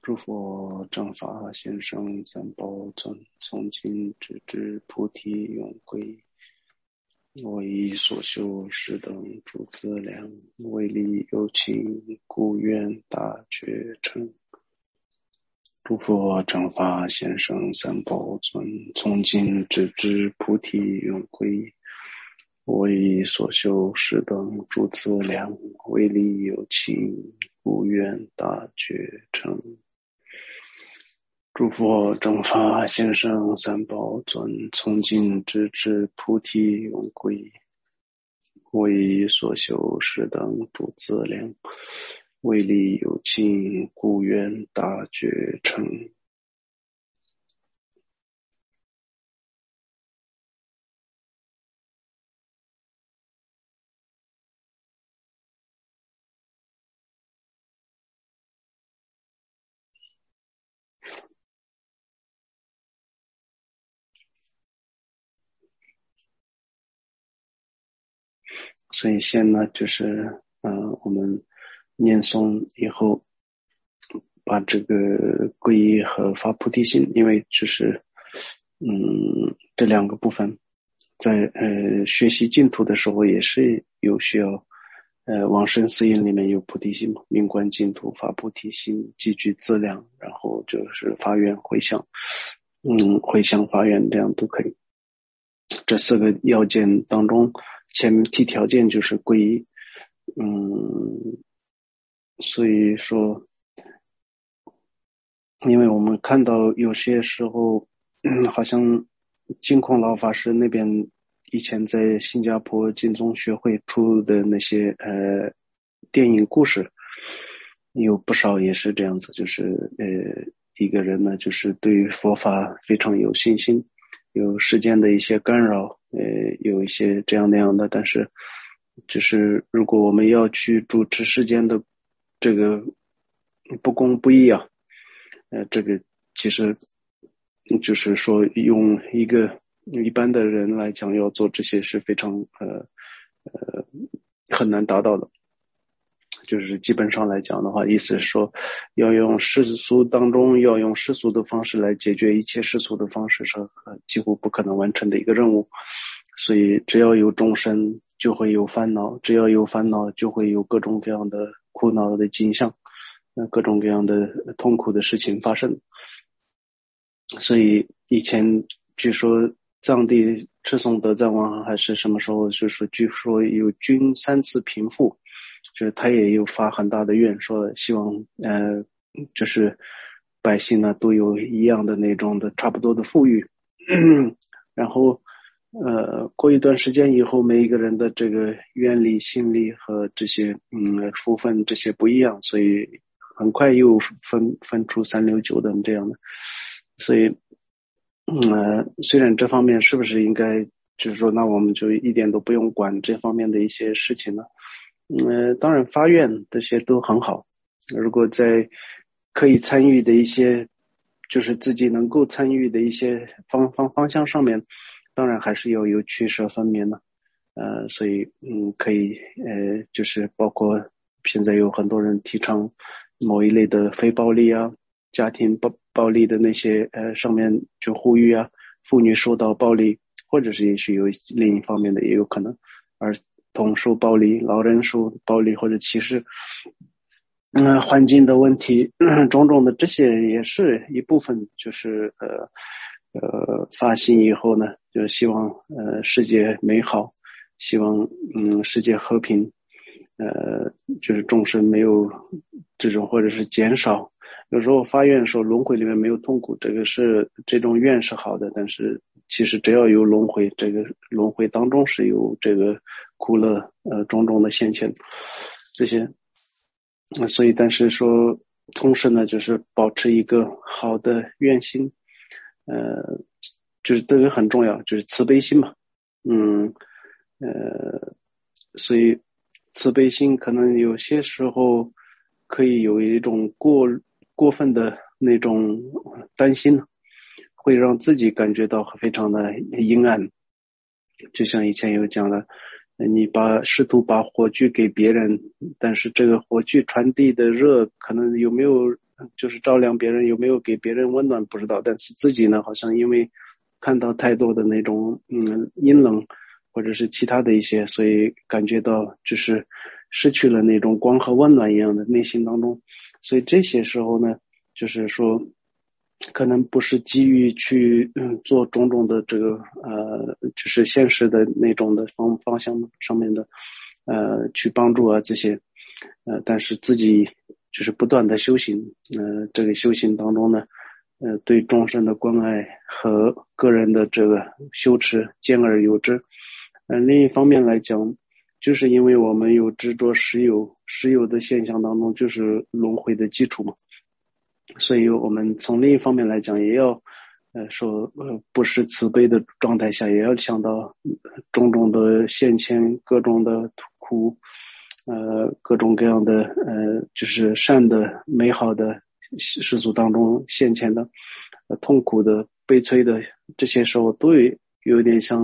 诸佛正法贤圣三宝尊，诵经直至菩提永归。我以所修是等诸资粮，为利有情，故愿大觉成。诸佛正法贤圣三宝尊，诵经直至菩提永归。我以所修是等诸资粮，为利有情，故愿大觉成。诸佛正法贤圣三宝尊，从今直至菩提永归。我以所修是等诸资粮，为利有情，故愿大觉成。所以先呢，就是我们念诵以后，把这个皈依和发菩提心，因为就是这两个部分，在学习净土的时候也是有需要，往生四因里面有菩提心嘛，云观净土发菩提心，积聚资粮，然后就是发愿回向，回向发愿这样都可以。这四个要件当中，前面提条件就是皈依，所以说，因为我们看到有些时候，好像净空老法师那边以前在新加坡净宗学会出的那些电影故事，有不少也是这样子，就是一个人呢，就是对于佛法非常有信心，有世间的一些干扰，有一些这样那样的，但是就是如果我们要去主持世间的这个不公不义啊，这个其实就是说用一般的人来讲要做这些是非常很难达到的。就是基本上来讲的话，意思是说要用世俗当中要用世俗的方式来解决一切世俗的方式是几乎不可能完成的一个任务。所以只要有众生就会有烦恼，只要有烦恼就会有各种各样的苦恼的景象，各种各样的痛苦的事情发生。所以以前据说藏地赤松德赞王还是什么时候，就是说据说有均3次贫富，就是他也有发很大的愿，说希望就是百姓呢都有一样的那种的差不多的富裕，然后过一段时间以后，每一个人的这个愿力、心力和这些福分这些不一样，所以很快又分出3、6、9等这样的。所以虽然这方面是不是应该就是说那我们就一点都不用管这方面的一些事情呢？当然发愿这些都很好，如果在可以参与的一些就是自己能够参与的一些方向上面，当然还是要有取舍分明的。所以可以就是包括现在有很多人提倡某一类的非暴力啊，家庭暴力的那些上面就呼吁啊，妇女受到暴力，或者是也许有另一方面的也有可能，而童受暴力，老人受暴力或者歧视，环境的问题，种种的这些也是一部分，就是发心以后呢，就希望世界美好，希望世界和平，就是众生没有这种或者是减少。有时候发愿说轮回里面没有痛苦，这种愿是好的，但是其实只要有轮回，这个轮回当中是有这个苦乐种种的现前这些，所以但是说同时呢，就是保持一个好的愿心，就是这个很重要，就是慈悲心嘛，所以慈悲心可能有些时候可以有一种过分的那种担心，会让自己感觉到非常的阴暗。就像以前有讲了，你试图把火炬给别人，但是这个火炬传递的热可能有没有就是照亮别人，有没有给别人温暖不知道，但是自己呢，好像因为看到太多的那种阴冷或者是其他的一些，所以感觉到就是失去了那种光和温暖一样的内心当中。所以这些时候呢，就是说可能不是基于去做种种的这个就是现实的那种的方向上面的去帮助啊这些但是自己就是不断的修行这个修行当中呢对众生的关爱和个人的这个修持兼而有之另一方面来讲就是因为我们有执着实有的现象当中就是轮回的基础嘛所以我们从另一方面来讲也要说不是慈悲的状态下也要想到种种的现前各种的苦各种各样的就是善的美好的世俗当中现前的痛苦的悲催的这些时候都有点像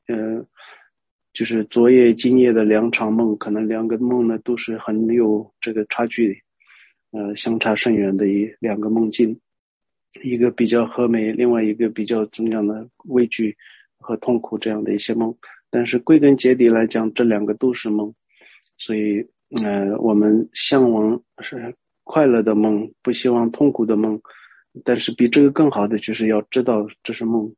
就是昨夜今夜的两场梦可能两个梦呢都是很有这个差距相差甚远的两个梦境一个比较和美另外一个比较怎么样的畏惧和痛苦这样的一些梦但是归根结底来讲这两个都是梦所以我们向往是快乐的梦不希望痛苦的梦但是比这个更好的就是要知道这是梦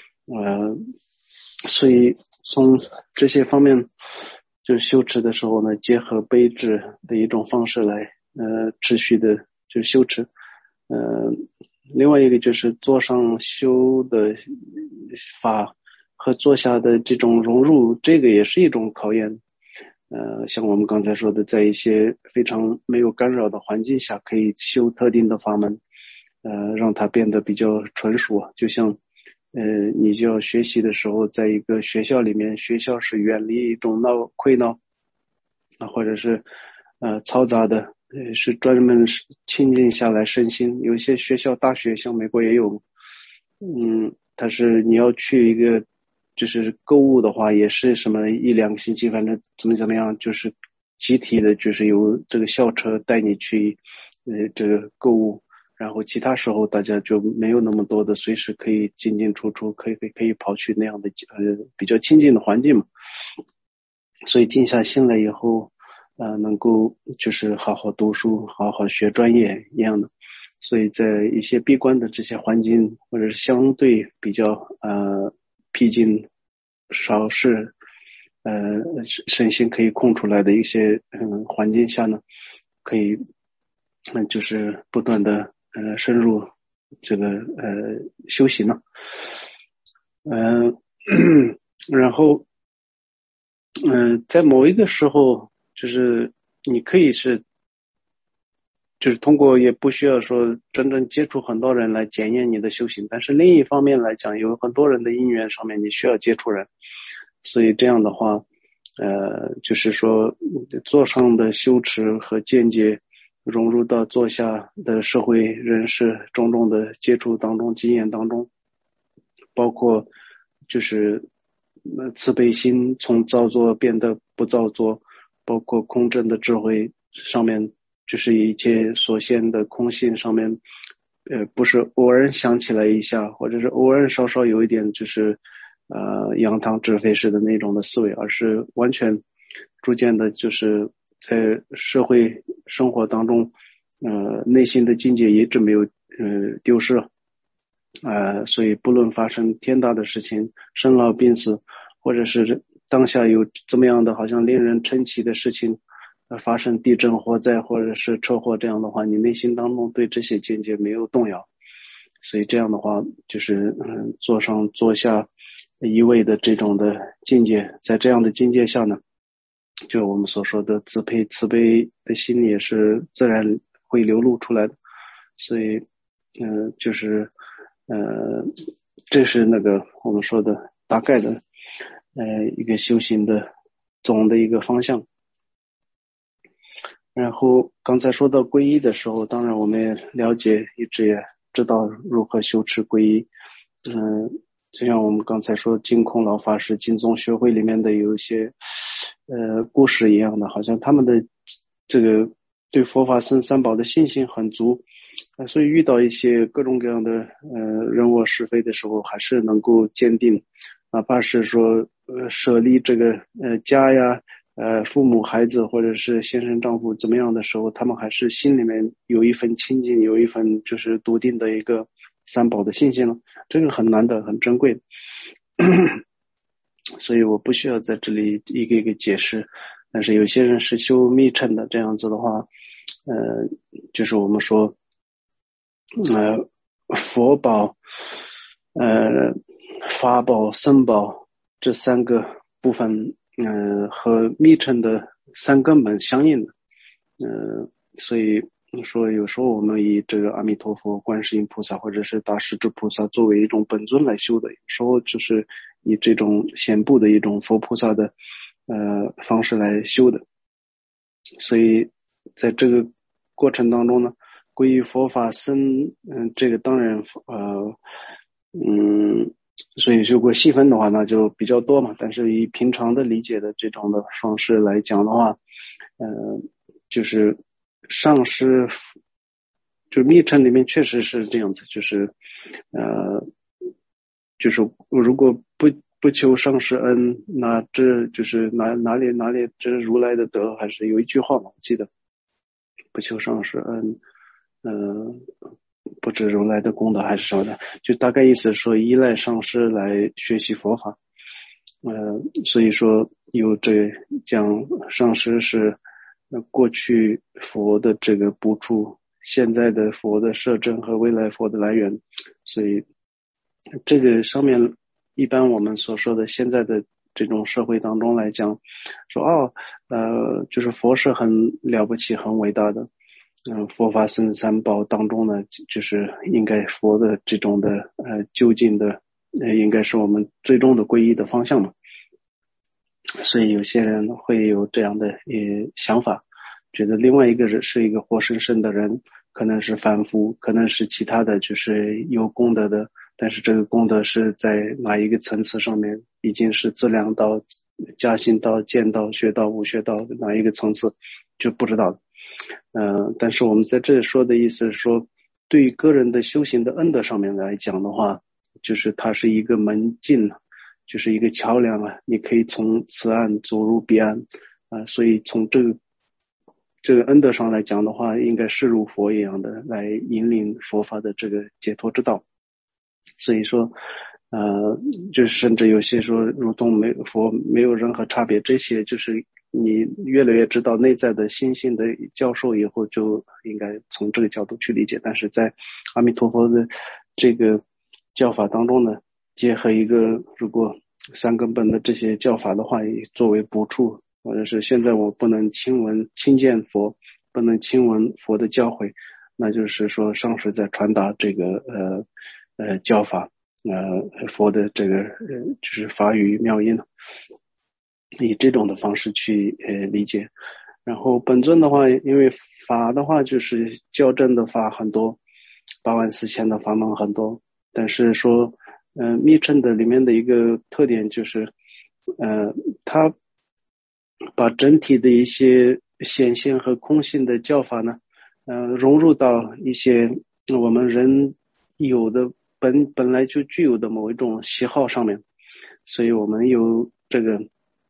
所以从这些方面就修持的时候呢结合悲智的一种方式来持续的就修持另外一个就是坐上修的法和坐下的这种融入这个也是一种考验像我们刚才说的在一些非常没有干扰的环境下可以修特定的法门让它变得比较纯熟就像你就要学习的时候在一个学校里面学校是远离一种溃闹或者是嘈杂的是专门清静下来身心有一些学校大学像美国也有它是你要去一个就是购物的话也是什么一两个星期反正怎么样就是集体的就是由这个校车带你去这个购物然后其他时候大家就没有那么多的随时可以进进出出可以跑去那样的比较亲近的环境嘛所以静下心来以后能够就是好好读书好好学专业一样的所以在一些闭关的这些环境或者是相对比较僻静少是身心可以空出来的一些环境下呢可以就是不断的深入这个修行呢然后在某一个时候就是你可以是就是通过也不需要说真正接触很多人来检验你的修行但是另一方面来讲有很多人的因缘上面你需要接触人所以这样的话就是说座上的修持和间接融入到座下的社会人士种种的接触当中经验当中包括就是慈悲心从造作变得不造作包括空正的智慧上面就是一切所现的空性上面不是偶尔想起来一下或者是偶尔稍稍有一点就是扬汤止沸式的那种的思维而是完全逐渐的就是在社会生活当中内心的境界一直没有丢失所以不论发生天大的事情生老病死或者是当下有怎么样的好像令人称奇的事情发生地震火灾或者是车祸这样的话你内心当中对这些境界没有动摇所以这样的话就是坐上坐下一味的这种的境界在这样的境界下呢就我们所说的慈悲的心也是自然会流露出来的所以就是这是那个我们说的大概的一个修行的总的一个方向然后刚才说到皈依的时候当然我们也了解一直也知道如何修持皈依就像我们刚才说净空老法师净宗学会里面的有一些故事一样的好像他们的这个对佛法僧三宝的信心很足所以遇到一些各种各样的人我是非的时候，还是能够坚定，哪怕是说舍离这个家呀父母孩子或者是先生丈夫怎么样的时候，他们还是心里面有一份亲近，有一份就是笃定的一个三宝的信心了，这个很难得很珍贵的。所以我不需要在这里一个一个解释，但是有些人是修密乘的，这样子的话就是我们说佛宝法宝僧宝这三个部分和密乘的三根本相应的所以说有时候我们以这个阿弥陀佛观世音菩萨或者是大势至菩萨作为一种本尊来修的，有时候就是以这种显部的一种佛菩萨的方式来修的。所以在这个过程当中呢，皈依佛法僧这个当然所以如果细分的话那就比较多嘛，但是以平常的理解的这种的方式来讲的话就是上师就密乘里面确实是这样子，就是就是如果不求上师恩，那这就是哪里这如来的德，还是有一句话嘛，我记得不求上师恩不知如来的功德还是什么的，就大概意思说依赖上师来学习佛法所以说有这讲上师是过去佛的这个补处，现在的佛的摄政和未来佛的来源，所以这个上面一般我们所说的现在的这种社会当中来讲，说就是佛是很了不起很伟大的佛法僧三宝当中呢，就是应该佛的这种的究竟的应该是我们最终的皈依的方向嘛。所以有些人会有这样的想法，觉得另外一个人是一个活生生的人，可能是凡夫，可能是其他的就是有功德的，但是这个功德是在哪一个层次上面，已经是资粮道、加行道、见道、学道、无学道哪一个层次就不知道了。但是我们在这里说的意思是说，对于个人的修行的恩德上面来讲的话，就是它是一个门径，就是一个桥梁啊，你可以从此岸走入彼岸所以从这个恩德上来讲的话，应该是如佛一样的来引领佛法的这个解脱之道。所以说就是甚至有些说如同佛没有任何差别，这些就是你越来越知道内在的心性的教授以后，就应该从这个角度去理解。但是在阿弥陀佛的这个教法当中呢，结合一个如果三根本的这些教法的话，也作为补处，或者是现在我不能亲见佛，不能亲闻佛的教诲，那就是说上师在传达这个教法佛的这个就是法语妙音，以这种的方式去理解。然后本尊的话，因为法的话就是校正的法很多，84000的法门很多，但是说密乘的里面的一个特点就是它把整体的一些显现和空性的教法呢融入到一些我们人有的本来就具有的某一种喜好上面，所以我们有这个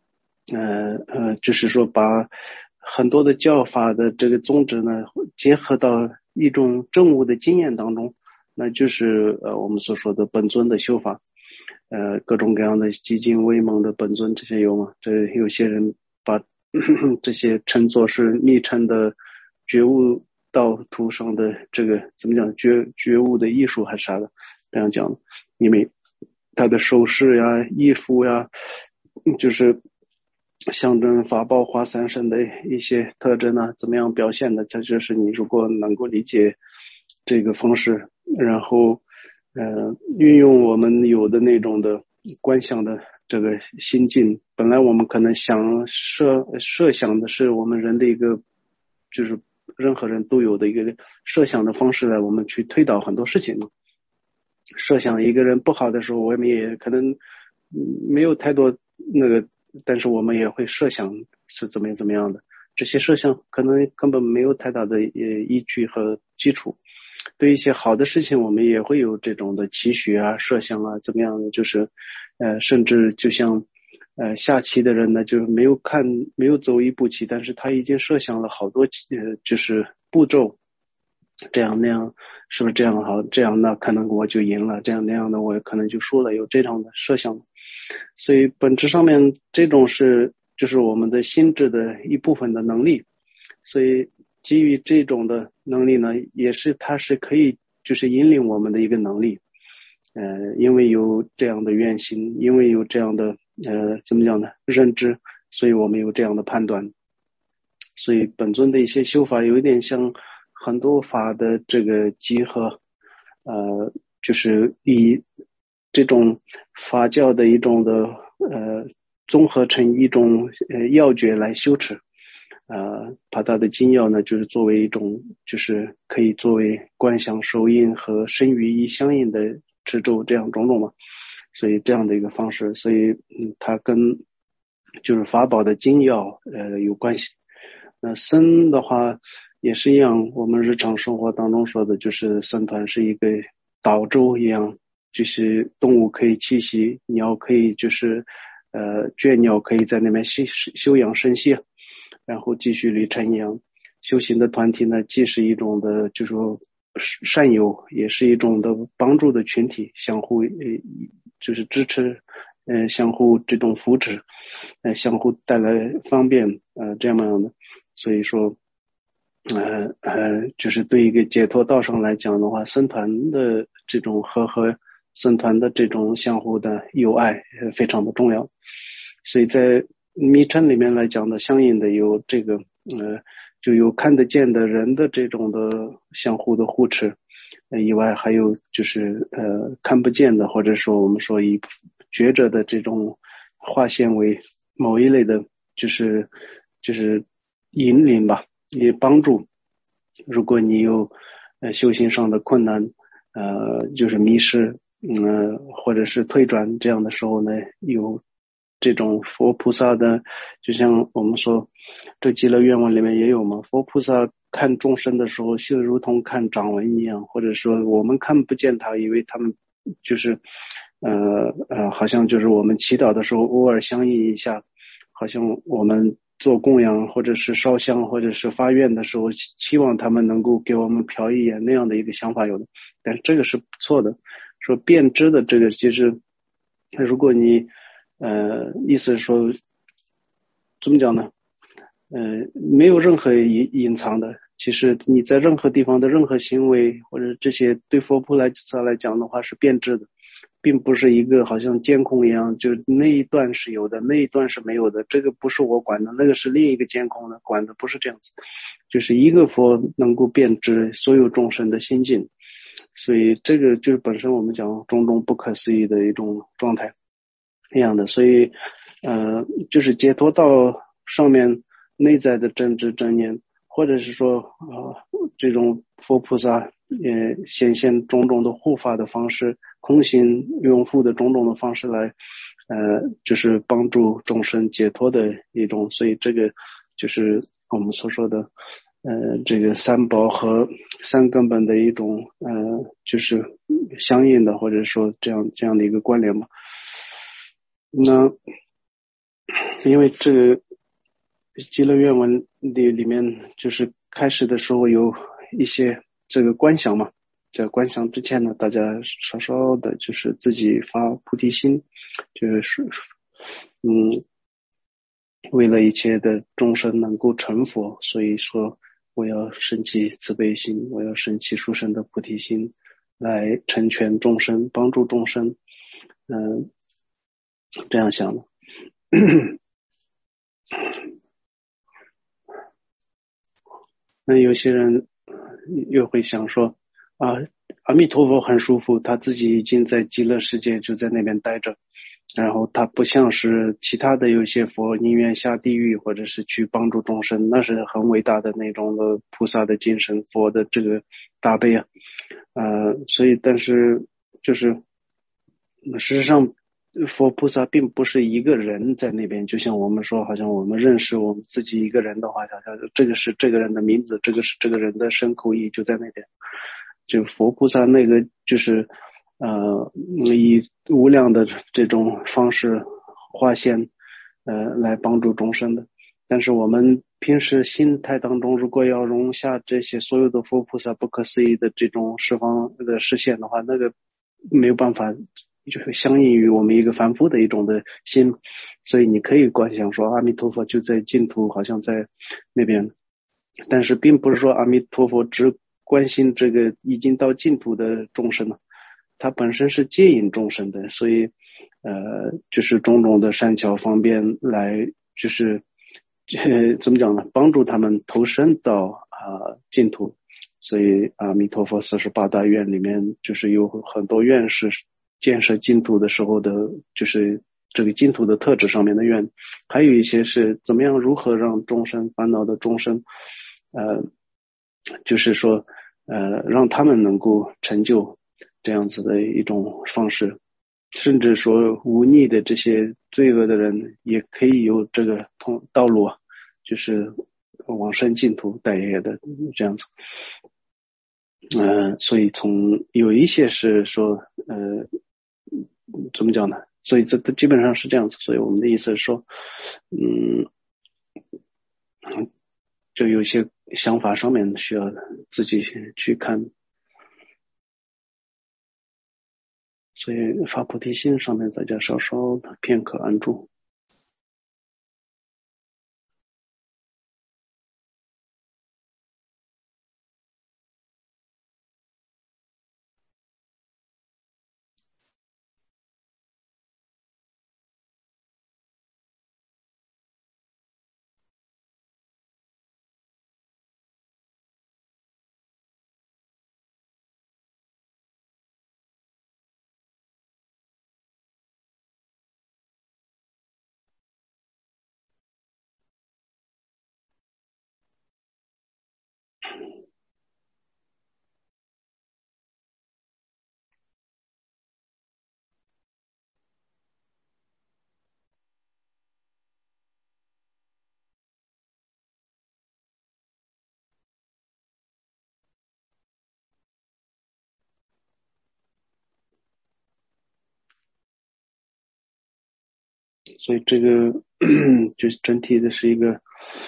就是说把很多的教法的这个宗旨呢结合到一种证悟的经验当中，那就是我们所说的本尊的修法各种各样的极尽威猛的本尊，这些有吗？这有些人把这些称作是密乘的觉悟道途上的这个怎么讲觉悟的艺术还是啥的这样讲，因为他的手势呀衣服呀就是象征法宝华三身的一些特征啊怎么样表现的，这就是你如果能够理解这个方式，然后运用我们有的那种的观想的这个心境，本来我们可能设想的是我们人的一个就是任何人都有的一个设想的方式来我们去推导很多事情嘛。设想一个人不好的时候，我们也可能没有太多那个，但是我们也会设想是怎么样的，这些设想可能根本没有太大的依据和基础， 对一些好的事情，我们也会有这种的期许啊、设想啊，怎么样的？就是甚至就像下棋的人呢，就是没有走一步棋，但是他已经设想了好多就是步骤，这样那样，是不是这样好？这样那可能我就赢了，这样那样的我可能就输了，有这样的设想。所以本质上面这种就是我们的心智的一部分的能力。所以基于这种的能力呢，它是可以就是引领我们的一个能力。因为有这样的愿心，因为有这样的怎么讲呢认知，所以我们有这样的判断。所以本尊的一些修法有一点像很多法的这个集合，就是以这种法教的一种的综合成一种要诀来修持。把它的精要呢，就是作为一种，就是可以作为观想、手印和身语意相应的持咒这样种种嘛，所以这样的一个方式，所以它跟就是法宝的精要有关系。那僧的话也是一样，我们日常生活当中说的就是僧团是一个岛洲一样，就是动物可以栖息，鸟可以就是倦鸟可以在那边休养生息，然后继续旅程一样。修行的团体呢，既是一种的就是说善友，也是一种的帮助的群体，相互就是支持，相互这种扶持，相互带来方便，这样的。所以说就是对一个解脱道上来讲的话，僧团的这种和僧团的这种相互的友爱非常的重要。所以在密乘里面来讲的，相应的有这个就有看得见的人的这种的相互的护持，以外还有就是看不见的，或者说我们说以觉者的这种划线为某一类的，就是引领吧，也帮助。如果你有修行上的困难，就是迷失，或者是退转这样的时候呢，有这种佛菩萨的，就像我们说这极乐愿望里面也有嘛，佛菩萨看众生的时候就如同看掌纹一样，或者说我们看不见他，以为他们就是好像就是我们祈祷的时候偶尔相应一下，好像我们做供养或者是烧香或者是发愿的时候期望他们能够给我们瞟一眼那样的一个想法有的，但是这个是错的。说变知的这个就是如果你意思是说怎么讲呢，没有任何隐藏的，其实你在任何地方的任何行为或者这些对佛菩萨来讲的话是变质的，并不是一个好像监控一样，就那一段是有的，那一段是没有的，这个不是我管的，那个是另一个监控的管的，不是这样子。就是一个佛能够变质所有众生的心境，所以这个就是本身我们讲种种不可思议的一种状态一样的。所以就是解脱道上面内在的真知真念，或者是说这种佛菩萨也显现种种的护法的方式，空行拥护的种种的方式来就是帮助众生解脱的一种。所以这个就是我们所说的这个三宝和三根本的一种就是相应的，或者说这样的一个关联吧。那因为这个极乐愿文里面就是开始的时候有一些这个观想嘛，在观想之前呢，大家稍稍的就是自己发菩提心，就是为了一切的众生能够成佛，所以说我要升起慈悲心，我要升起殊胜的菩提心，来成全众生，帮助众生，这样想的。那有些人又会想说阿弥陀佛很舒服，他自己已经在极乐世界就在那边待着，然后他不像是其他的有些佛宁愿下地狱或者是去帮助众生，那是很伟大的那种的菩萨的精神，佛的这个大悲啊。所以但是就是事实上佛菩萨并不是一个人在那边，就像我们说好像我们认识我们自己一个人的话，好像这个是这个人的名字，这个是这个人的身口意就在那边。 就佛菩萨那个就是以无量的这种方式化现来帮助众生的。但是我们平时心态当中，如果要容下这些所有的佛菩萨不可思议的这种十方的实现的话，那个没有办法，就是相应于我们一个凡夫的一种的心。所以你可以观想说阿弥陀佛就在净土，好像在那边，但是并不是说阿弥陀佛只关心这个已经到净土的众生了，他本身是接引众生的，所以就是种种的善巧方便来就是怎么讲呢，帮助他们投身到净土。所以阿弥陀佛48大愿里面就是有很多愿是建设净土的时候的，就是这个净土的特质上面的愿，还有一些是怎么样如何让众生烦恼的众生就是说让他们能够成就这样子的一种方式，甚至说忤逆的这些罪恶的人也可以有这个道路，就是往生净土带业的这样子。所以从有一些是说怎么讲呢，所以这基本上是这样子。所以我们的意思是说就有些想法上面需要自己去看。所以发菩提心上面在这稍稍的片刻安住。所以这个就是整体的是一个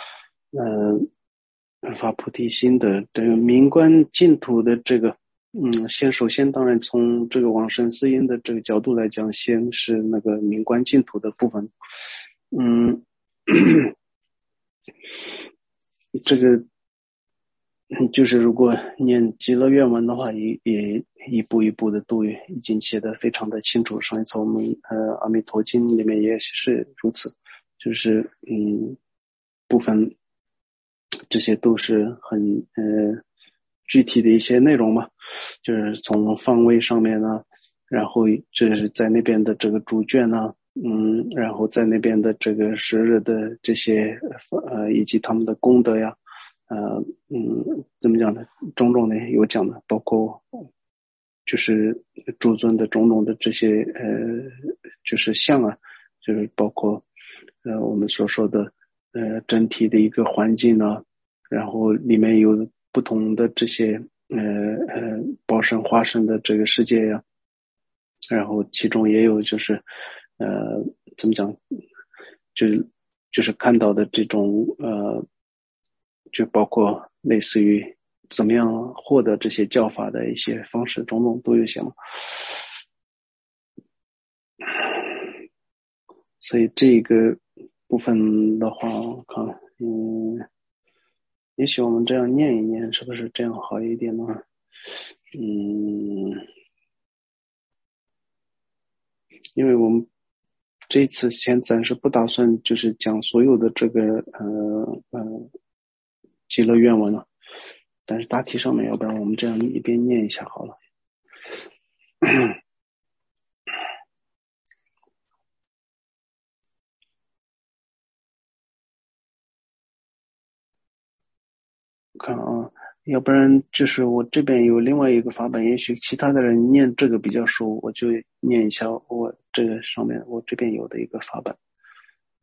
发菩提心的这个明观净土的这个首先当然从这个往生思音的这个角度来讲，先是那个明观净土的部分。这个就是如果念极乐愿文的话，也一步一步的度已经写得非常的清楚。上一次我们阿弥陀经里面也是如此，就是部分这些都是很具体的一些内容嘛，就是从方位上面呢，然后就是在那边的这个主卷呢，然后在那边的这个时日的这些以及他们的功德呀，怎么讲呢？种种的有讲的，包括就是诸尊的种种的这些就是像啊，就是包括我们所说的整体的一个环境呢，然后里面有不同的这些报身化身的这个世界呀，然后其中也有就是怎么讲，就是看到的这种就包括类似于怎么样获得这些教法的一些方式，种种都有些嘛。所以这个部分的话，我看也许我们这样念一念，是不是这样好一点呢？因为我们这一次先暂时不打算就是讲所有的这个极乐愿文了，但是大体上面，要不然我们这样一边念一下好了。看啊，要不然就是我这边有另外一个法本，也许其他的人念这个比较熟，我就念一下我这个上面我这边有的一个法本。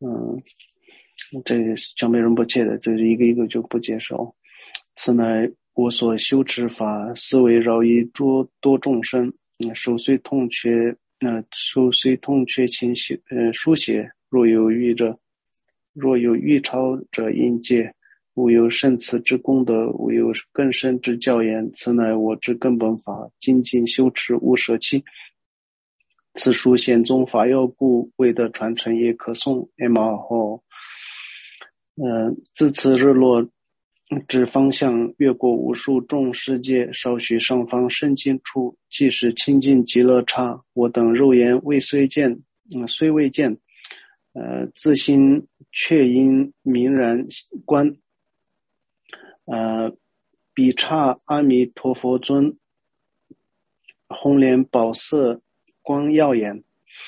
这个江美仁波切的，这是一个一个就不介绍。此乃我所修持法，思维饶益多众生。手虽痛却勤书写。若有欲超者应戒。无有胜此之功德，无有更深之教言。此乃我之根本法，精进修持，无舍弃。此书显宗法要故，未得传承也可诵。后，自此日落之方向，越过无数众世界，稍许上方圣境处，即是清净极乐刹。我等肉眼虽未见，自心却因明然观。比刹阿弥陀佛尊，红莲宝色光耀眼，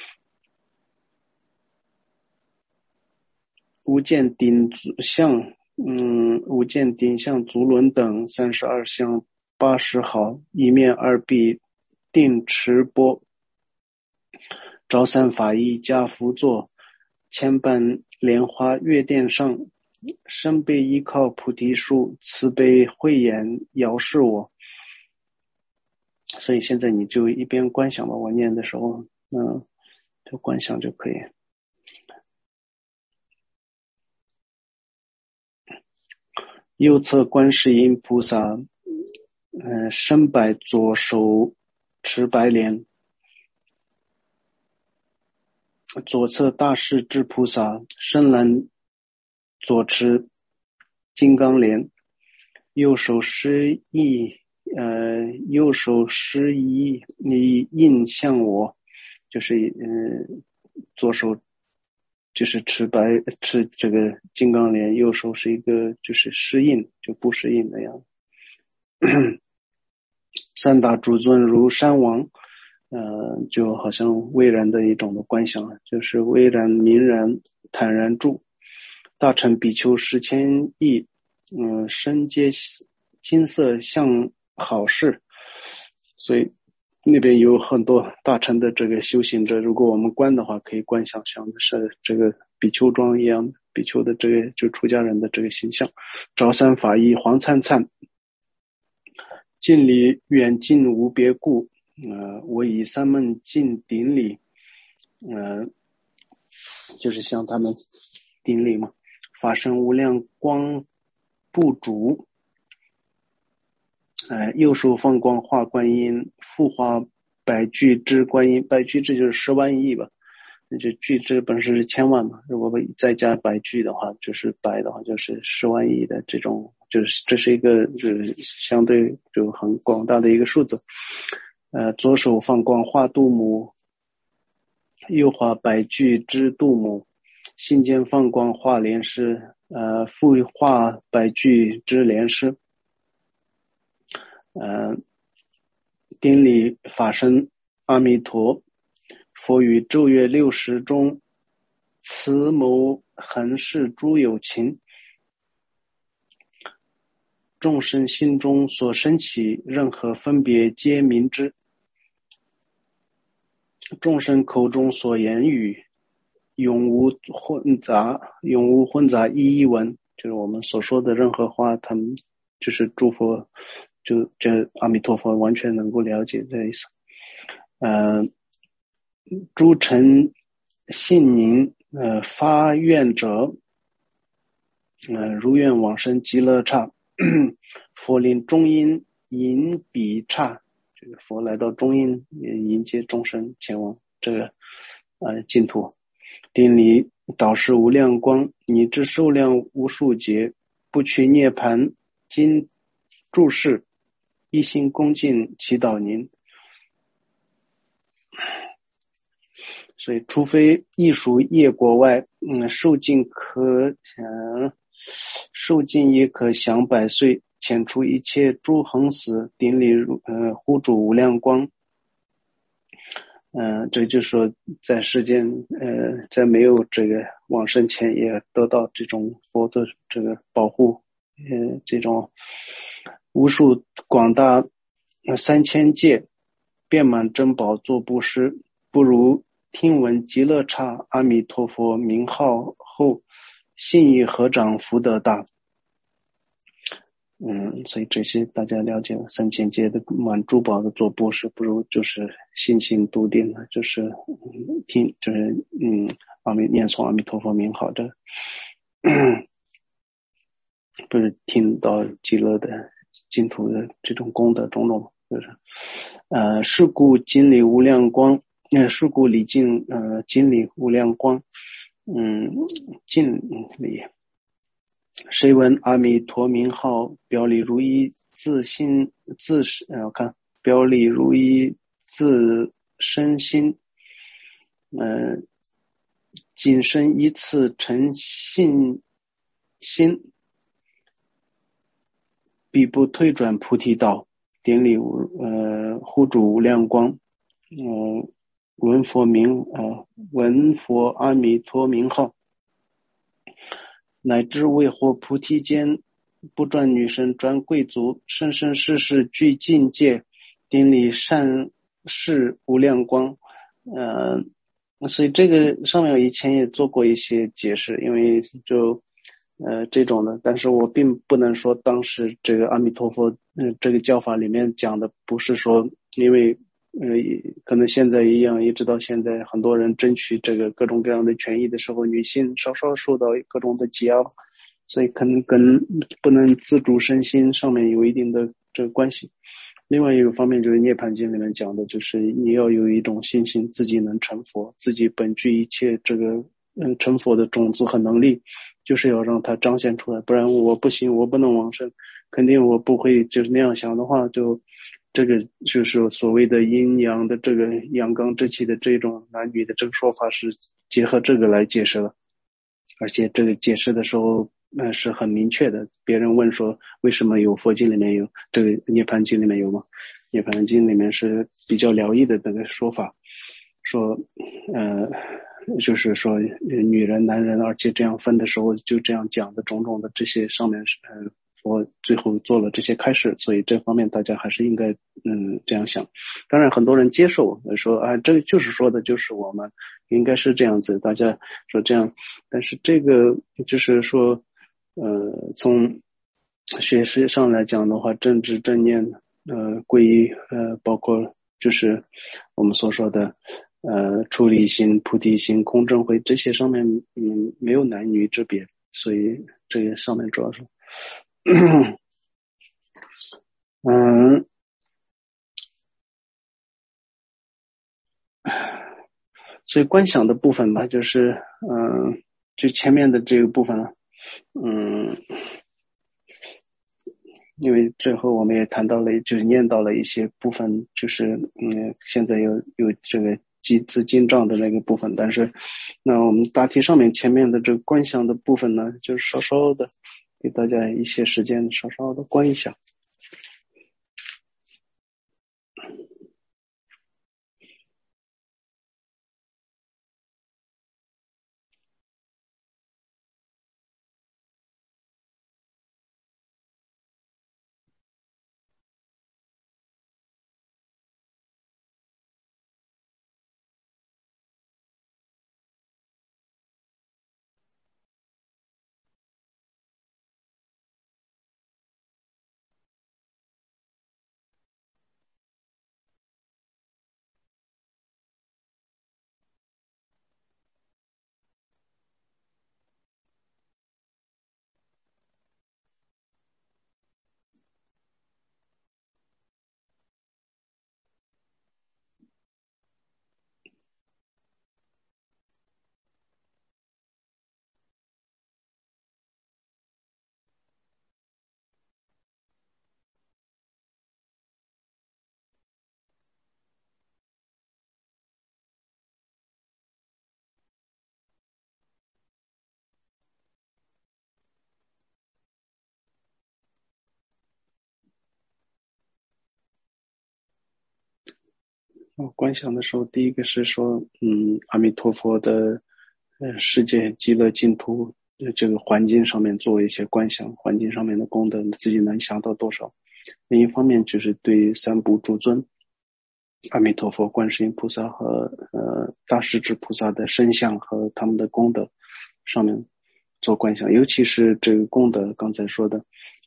无见顶相足轮等32相80毫，一面二臂定持钵，招三法衣加福座，千瓣莲花月殿上，身背依靠菩提树，慈悲慧眼遥视我。所以现在你就一边观想吧，我念的时候就观想就可以。右侧观世音菩萨，身摆左手持白莲，左侧大势至菩萨，深蓝左持金刚莲，右手施意印向我，就是左手就是持这个金刚莲，右手是一个就是施印，就不施印那样。三大主尊如山王，就好像巍然的一种的观想，就是巍然明然坦然住。大乘比丘10千亿，身皆金色像好事。所以那边有很多大乘的这个修行者，如果我们观的话，可以观想象的是这个比丘庄一样的比丘的这个就出家人的这个形象。招三法衣黄灿灿，近离远近无别故，我以三昧尽顶礼，就是向他们顶礼嘛。法身无量光不主，右手放光化观音，复化百俱之观音，百俱之就是10万亿吧，这俱之本身是千万嘛，如果再加百俱的话，就是百的话就是10万亿的这种，就是这是一个就是相对就很广大的一个数字。左手放光化度母，右化百俱之度母，心间放光化莲师，复化百俱之莲师。顶礼法身阿弥陀佛，于昼夜60中，慈谋恒视诸有情，众生心中所生起任何分别皆明之，众生口中所言语永无混杂一一文，就是我们所说的任何话，他们就是诸佛，就这阿弥陀佛完全能够了解这意思。诸诚信宁发愿者，如愿往生极乐刹。佛临中阴迎彼刹，这个佛来到中阴迎接众生前往这个净土。顶礼导师无量光，你之寿量无数劫，不取涅盘今注释，一心恭敬祈祷您。所以除非亦属业果外，受尽也可享100岁，遣除一切诸恒死，顶礼护主无量光。这就是说在世间在没有这个往生前也得到这种佛的这个保护，这种无数广大3000界遍满珍宝做布施，不如听闻极乐刹阿弥陀佛名号后，信意合掌福德大。 所以这些大家了解了3000劫的满珠宝的做布施，不如就是心性笃定的，就是听就是念诵阿弥陀佛名号的，不是听到极乐的净土的这种功德种种，就是是故经理无量光，是故礼敬经理无量光，敬礼。谁闻阿弥陀名号，表里如一，自心自看表里如一，自身心，谨慎依次诚信心，必不退转菩提道。典礼护主无量光，闻佛阿弥陀名号，乃至为获菩提间，不转女身转贵族，生生世世具境界，顶礼善事无量光。所以这个上面我以前也做过一些解释，因为就这种的，但是我并不能说当时这个阿弥陀佛这个教法里面讲的不是说，因为可能现在一样，一直到现在很多人争取这个各种各样的权益的时候，女性稍稍受到各种的挤压，所以可能跟不能自主身心上面有一定的这个关系。另外一个方面就是涅槃经里面讲的，就是你要有一种信心，自己能成佛，自己本具一切这个成佛的种子和能力，就是要让它彰显出来，不然我不行，我不能往生，肯定我不会就是那样想的话，就这个就是所谓的阴阳的这个阳刚之气的这种男女的这个说法是结合这个来解释了，而且这个解释的时候是很明确的。别人问说为什么有佛经里面有，这个涅槃经里面有吗？涅槃经里面是比较辽易的这个说法，说就是说女人男人，而且这样分的时候就这样讲的种种的这些上面佛最后做了这些开示，所以这方面大家还是应该这样想。当然很多人接受说这个就是说的就是我们应该是这样子，大家说这样，但是这个就是说从学识上来讲的话，正知正念皈依包括就是我们所说的出离心、菩提心、空正慧，这些上面没有男女之别，所以这个上面主要是所以观想的部分吧，就是就前面的这个部分了，因为最后我们也谈到了，就是念到了一些部分，就是现在有这个自经藏的那个部分，但是那我们大体上面前面的这个观想的部分呢，就是稍稍的给大家一些时间，稍稍的观一下。观想的时候，第一个是说阿弥陀佛的世界极乐净土这个环境上面做一些观想，环境上面的功德自己能想到多少。另一方面就是对三部诸尊阿弥陀佛、观世音菩萨和大势至菩萨的身相和他们的功德上面做观想，尤其是这个功德刚才说的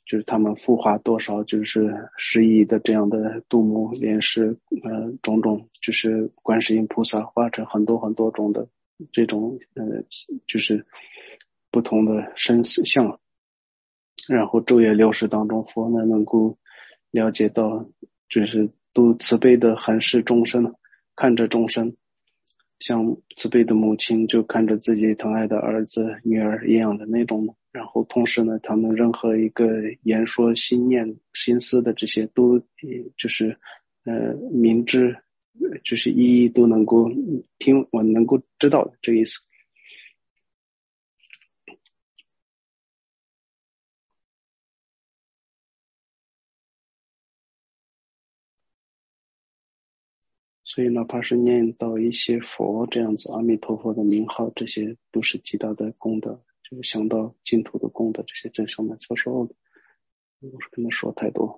就是他们孵化多少就是10亿的这样的杜牧莲师，种种就是观世音菩萨化成很多很多种的这种就是不同的身相，然后昼夜流逝当中，佛呢能够了解到，就是都慈悲的含视众生，看着众生，像慈悲的母亲就看着自己疼爱的儿子、女儿一样的那种。然后同时呢，他们任何一个言说、心念、心思的这些，都就是明知，就是一一都能够听，我能够知道的这个意思。所以哪怕是念到一些佛这样子，阿弥陀佛的名号，这些都是极大的功德，就是想到净土的功德，这些在上面所说的，我是跟他说太多。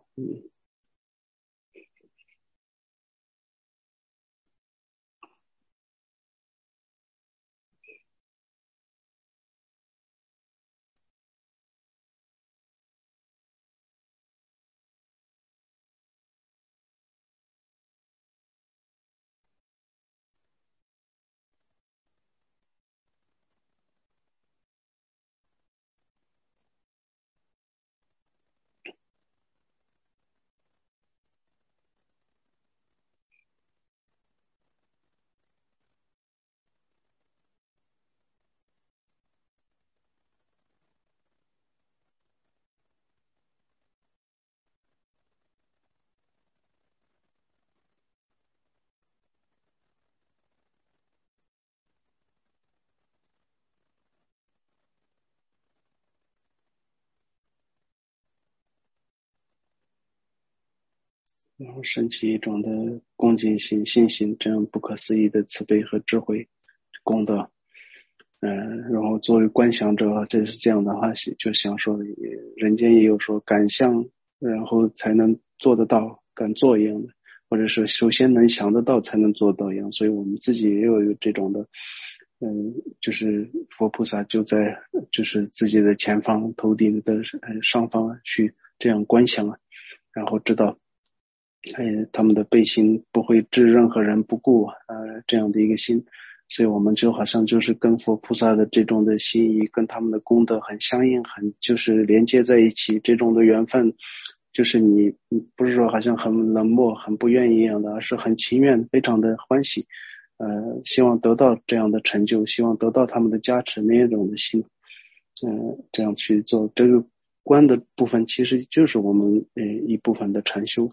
然后升起一种的恭敬心、信心，这样不可思议的慈悲和智慧功德。然后作为观想者，这是这样的话，就想说，人间也有说敢想，然后才能做得到，敢做一样的，或者是首先能想得到才能做到一样。所以我们自己也有这种的，就是佛菩萨就在就是自己的前方、头顶的上方去这样观想啊，然后知道。他们的背心不会置任何人不顾，这样的一个心，所以我们就好像就是跟佛菩萨的这种的心意，跟他们的功德很相应，很就是连接在一起，这种的缘分，就是你不是说好像很冷漠、很不愿意一样的，而是很情愿、非常的欢喜，希望得到这样的成就，希望得到他们的加持那种的心，这样去做这个观的部分，其实就是我们一部分的禅修。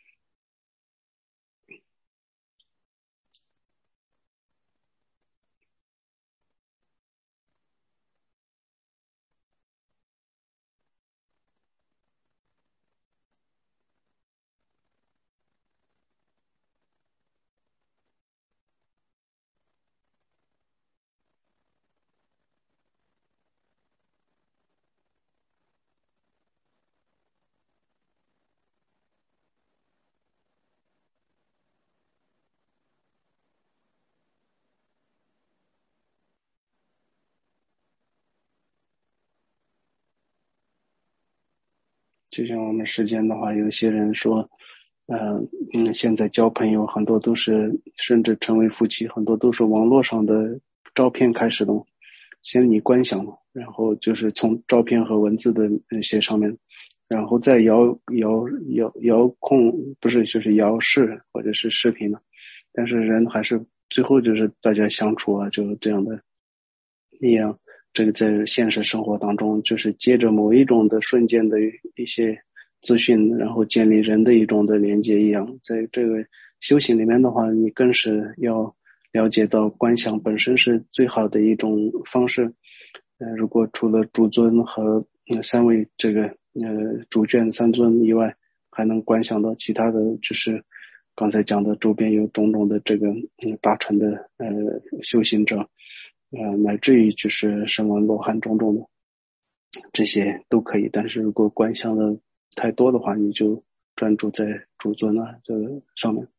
就像我们世间的话，有些人说，现在交朋友很多都是，甚至成为夫妻，很多都是网络上的照片开始的。先你观想嘛，然后就是从照片和文字的那些上面，然后再遥控，不是就是遥视或者是视频了。但是人还是最后就是大家相处啊，就是这样的一样。这个在现实生活当中，就是接着某一种的瞬间的一些资讯，然后建立人的一种的连接一样。在这个修行里面的话，你更是要了解到观想本身是最好的一种方式。如果除了主尊和三位这个主眷三尊以外，还能观想到其他的，就是刚才讲的周边有种种的这个大乘的修行者，乃至于就是声闻罗汉种种的这些都可以。但是如果观想的太多的话，你就专注在主尊啊这个上面。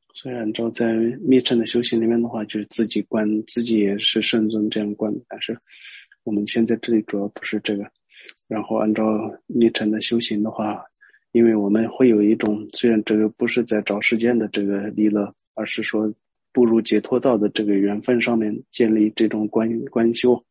所以按照在密乘的修行里面的话，就是自己观自己也是圣尊这样观，但是我们现在这里主要不是这个。然后按照密乘的修行的话，因为我们会有一种，虽然这个不是在找时间的这个利乐，而是说步入解脱道的这个缘分上面建立这种观修。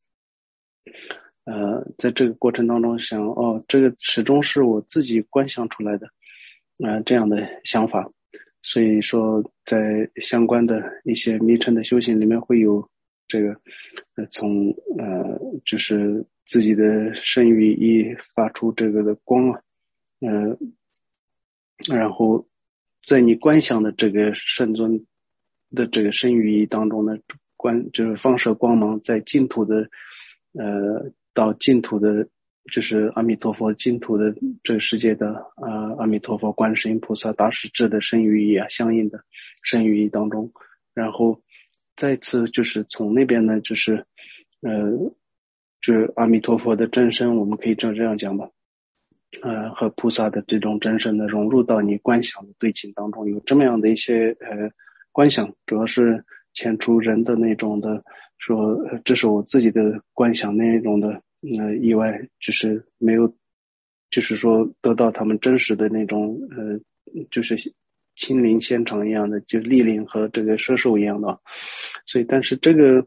在这个过程当中想，这个始终是我自己观想出来的，这样的想法。所以说在相关的一些密乘的修行里面会有这个从就是自己的身语意发出这个的光啊，然后在你观想的这个圣尊的这个身语意当中呢，就是放射光芒在净土的到净土的就是阿弥陀佛净土的这个世界的阿弥陀佛观世音菩萨大势至的身语意啊，相应的身语意当中，然后再次就是从那边呢就是就是阿弥陀佛的真身，我们可以这样讲吧，和菩萨的这种真身的融入到你观想的对境当中，有这么样的一些观想，主要是前出人的那种的说，这是我自己的观想那种的意外，就是没有，就是说得到他们真实的那种就是亲临现场一样的，就莅临和这个摄受一样的，所以但是这个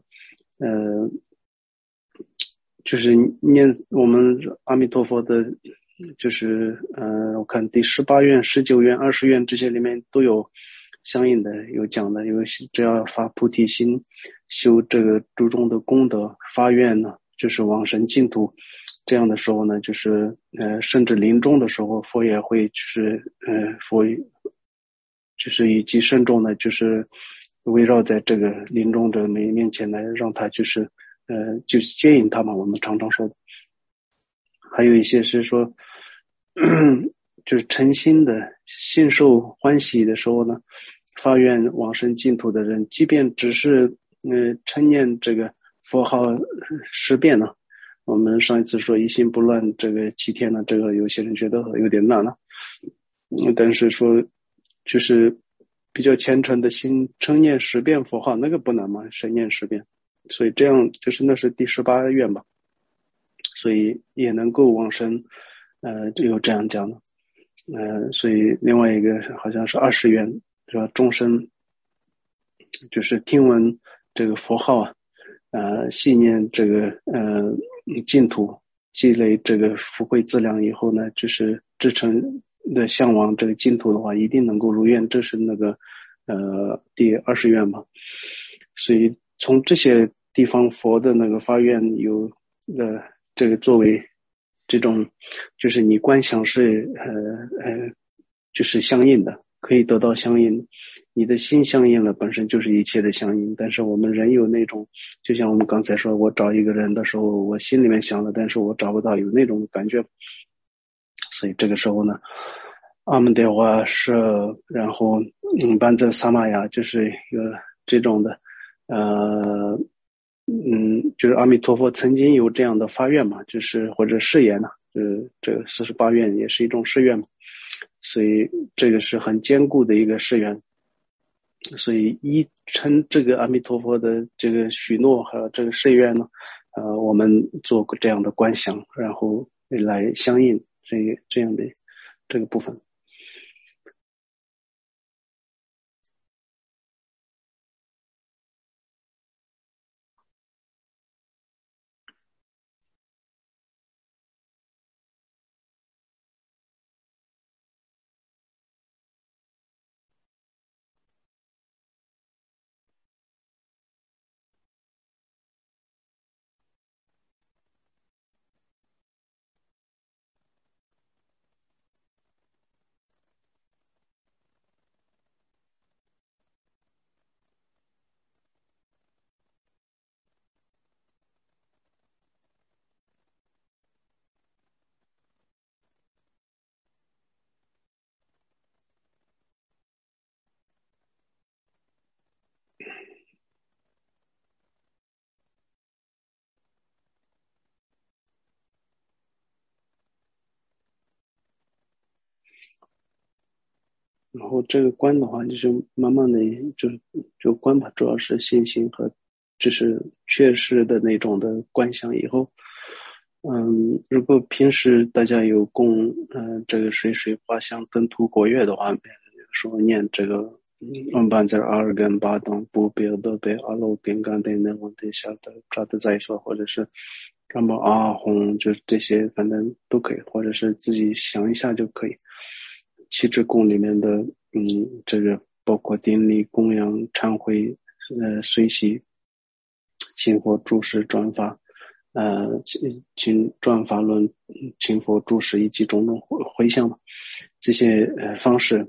就是念我们阿弥陀佛的，就是我看第18愿、19愿、20愿这些里面都有相应的有讲的，因为只要发菩提心，修这个诸中的功德，发愿呢，就是往生净土。这样的时候呢，就是甚至临终的时候，佛也会就是佛就是以及慎重呢，就是围绕在这个临终者面前来，让他就是就是接引他嘛。我们常常说的，还有一些是说，就是诚心的信受欢喜的时候呢，发愿往生净土的人，即便只是称念这个佛号10遍呢。我们上一次说一心不乱这个7天呢，这个有些人觉得有点难了，但是说就是比较虔诚的心称念10遍佛号，那个不难嘛，神念10遍，所以这样就是那是第18愿吧，所以也能够往生，就有这样讲的，所以另外一个好像是20愿，是吧？众生就是听闻这个佛号啊，信念这个净土，积累这个福慧资粮以后呢，就是至诚的向往这个净土的话，一定能够如愿，这是那个第20愿嘛。所以从这些地方佛的那个发愿有这个作为这种，就是你观想是就是相应的，可以得到相应。你的心相应了，本身就是一切的相应。但是我们人有那种，就像我们刚才说，我找一个人的时候，我心里面想了，但是我找不到，有那种感觉。所以这个时候呢，阿门德华是，然后班泽萨玛雅就是有这种的，就是阿弥陀佛曾经有这样的发愿嘛，就是或者誓言呢，这个48愿也是一种誓愿嘛，所以这个是很坚固的一个誓愿。所以依称这个阿弥陀佛的这个许诺和这个誓愿呢，我们做这样的观想，然后来相应这样的这个部分。 然后这个观的话，就是慢慢的就观吧，主要是信心和就是确实的那种的观想以后，如果平时大家有供这个水花香灯图国乐的话，说念这个班在二跟八等不别的被阿罗宾干的那种的下的抓的再说，或者是什么红，就这些反正都可以，或者是自己想一下就可以。七支供里面的这个包括典礼、供养、忏悔、随喜、信佛、注释、转法。转法论、请佛注释以及种种回向嘛，这些方式，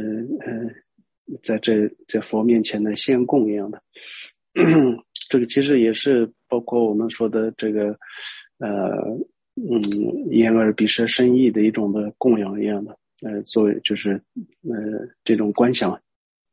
在佛面前的献供一样的，这个其实也是包括我们说的这个，眼耳鼻舌身意的一种的供养一样的，作为就是这种观想，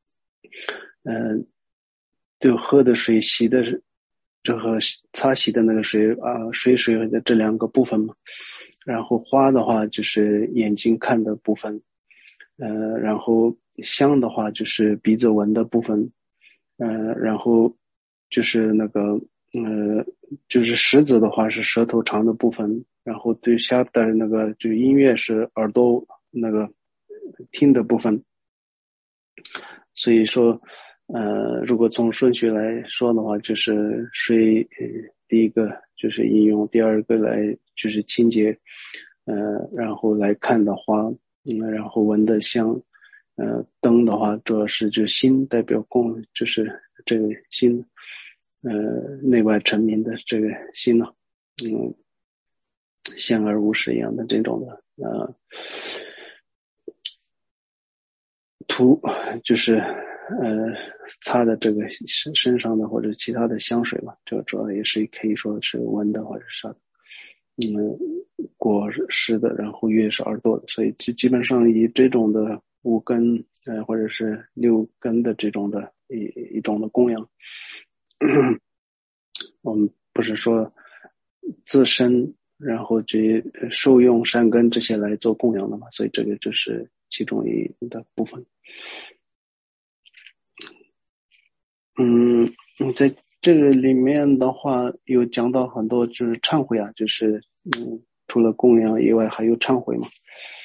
就喝的水、洗的这和擦洗的那个水水的这两个部分嘛，然后花的话就是眼睛看的部分，然后香的话就是鼻子闻的部分，然后就是那个就是食指的话是舌头长的部分，然后对下的那个就音乐是耳朵那个听的部分，所以说。如果从顺序来说的话，就是水，第一个就是饮用，第二个来就是清洁，然后来看的花，然后闻的香，灯的话主要是就心代表供，就是这个心，内外澄明的这个心呢，现而无事一样的这种的，涂就是擦的这个身上的或者其他的香水嘛，这个主要也是可以说是闻的或者是啥的，果实的，然后乐是耳朵的，所以基本上以这种的五根或者是六根的这种的一种的供养，我们不是说自身然后这受用善根这些来做供养的嘛，所以这个就是其中一的部分。在这个里面的话，有讲到很多就是忏悔啊，就是除了供养以外，还有忏悔嘛。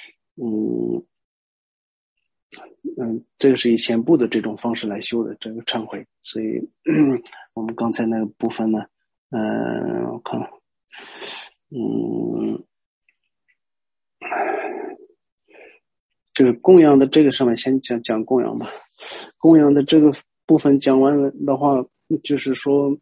这个是以前部的这种方式来修的这个忏悔，所以我们刚才那个部分呢，我看，这个供养的这个上面先讲供养吧。供养的这个部分讲完了的话，就是说，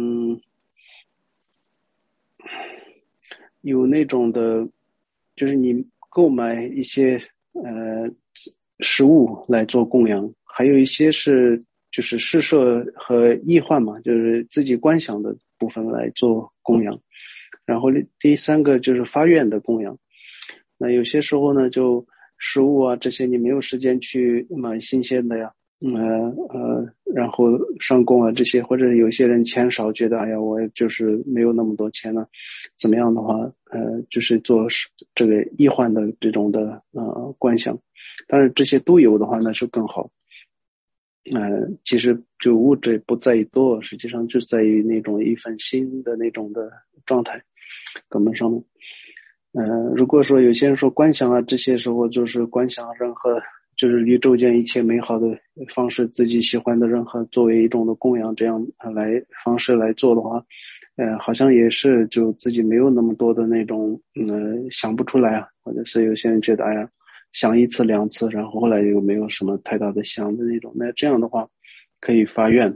有那种的，就是你购买一些食物来做供养，还有一些是就是施设和易换嘛，就是自己观想的部分来做供养。然后第三个就是发愿的供养。那有些时候呢，就食物啊这些你没有时间去买新鲜的呀，然后上供啊这些，或者有些人钱少，觉得哎呀我就是没有那么多钱了，怎么样的话，就是做这个易换的这种的观想，当然这些都有的话那是更好。其实就物质不在于多，实际上就在于那种一份心的那种的状态，根本上面。如果说有些人说观想啊，这些时候就是观想任何就是宇宙间一切美好的方式，自己喜欢的任何作为一种的供养，这样来方式来做的话，好像也是就自己没有那么多的那种想不出来啊，或者是有些人觉得哎呀想一次两次，然后后来又没有什么太大的想的那种，那这样的话可以发愿，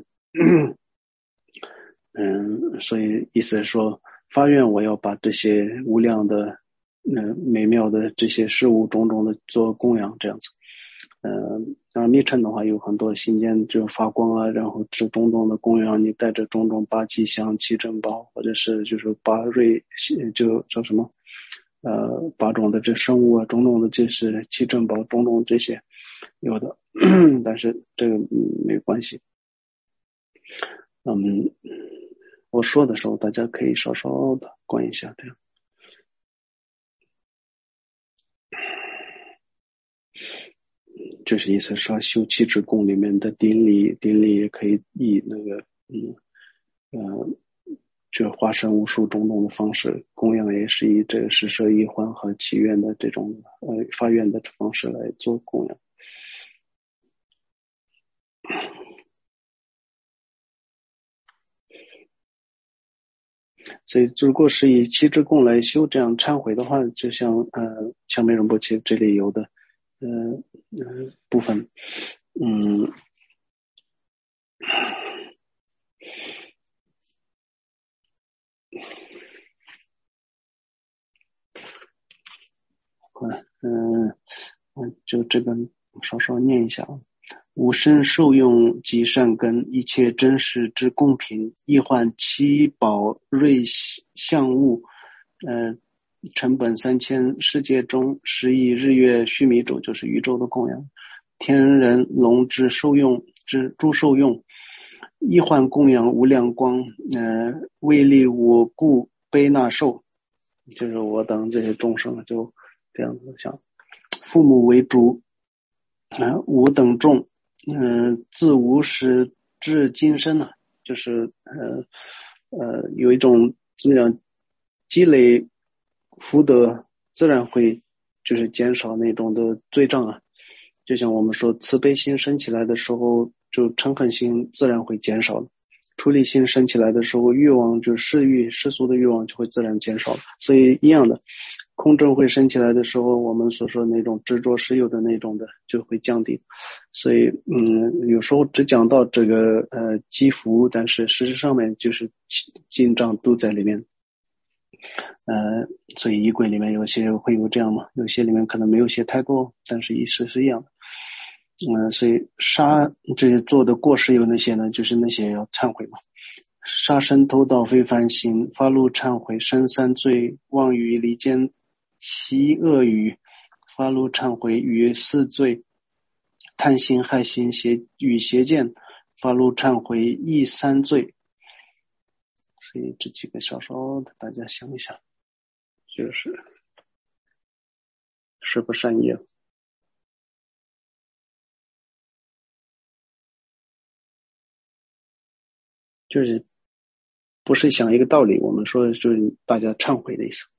所以意思是说发愿我要把这些无量的美妙的这些事物种种的做供养这样子。像密乘的话有很多心间就发光啊，然后这种种的供养，你带着种种八吉祥七珍宝，或者是就是八瑞，就叫什么八种的这生物啊，种种的这是七珍宝，种种这些有的，但是这个没关系。我说的时候大家可以稍稍的关一下这样。 就是意思说修七支供里面的顶礼也可以以那个就化身无数种种的方式供养，也是以这个施舍一欢和祈愿的这种发愿的方式来做供养。所以如果是以七支供来修这样忏悔的话，就像强美仁波切这里有的部分就这个稍稍念一下啊。无生受用及善根，一切真实之公平，亦患七宝瑞相物，成本3000世界中10亿日月须弥洲，就是宇宙的供养，天人龙之受用之诸受用，亦患供养无量光，为利我故悲纳受，就是我等这些众生就这样子想，父母为主，我等众。自无始至今生呢，就是有一种怎么讲，积累福德自然会就是减少那种的罪障啊。就像我们说慈悲心升起来的时候，就嗔恨心自然会减少了。出离心升起来的时候，欲望就世俗的欲望就会自然减少了。所以一样的，空正会升起来的时候，我们所说的那种执着实有的那种的就会降低。所以有时候只讲到这个积福，但是事实上面就是进账都在里面。所以仪轨里面有些会有这样嘛，有些里面可能没有写太多，但是意思是一样的。所以杀这些做的过失有那些呢，就是那些要忏悔嘛。杀生偷盗非凡行，发怒忏悔生3罪，妄语离间其恶语，发怒忏悔与4罪，贪心害心与邪见，发怒忏悔亦3罪。所以这几个稍稍的大家想一想，就是是不善业。就是不是想一个道理，我们说就是大家忏悔的意思。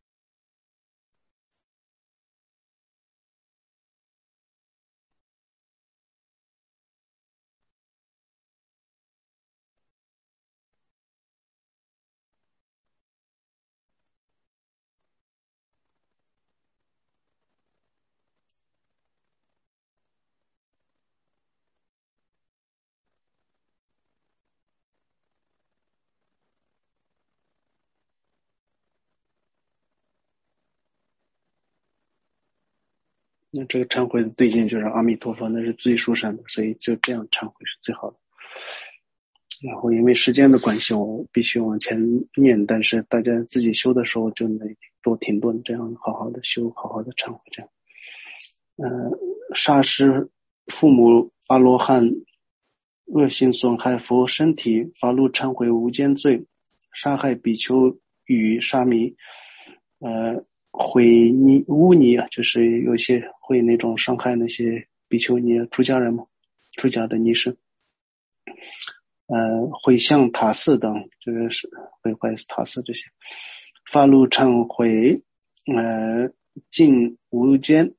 那这个忏悔的对境就是阿弥陀佛，那是最殊胜的，所以就这样忏悔是最好的。然后因为时间的关系，我必须往前念，但是大家自己修的时候就得多停顿，这样好好的修，好好的忏悔。这样杀失父母阿罗汉，恶行损害佛身体，发怒忏悔无间罪，杀害比丘与沙弥，毁污泥啊，就是有些会那种伤害那些比丘尼出家人嘛，出家的尼士，毁向塔寺等，这个是毁坏塔寺这些，发怒忏悔，尽无间，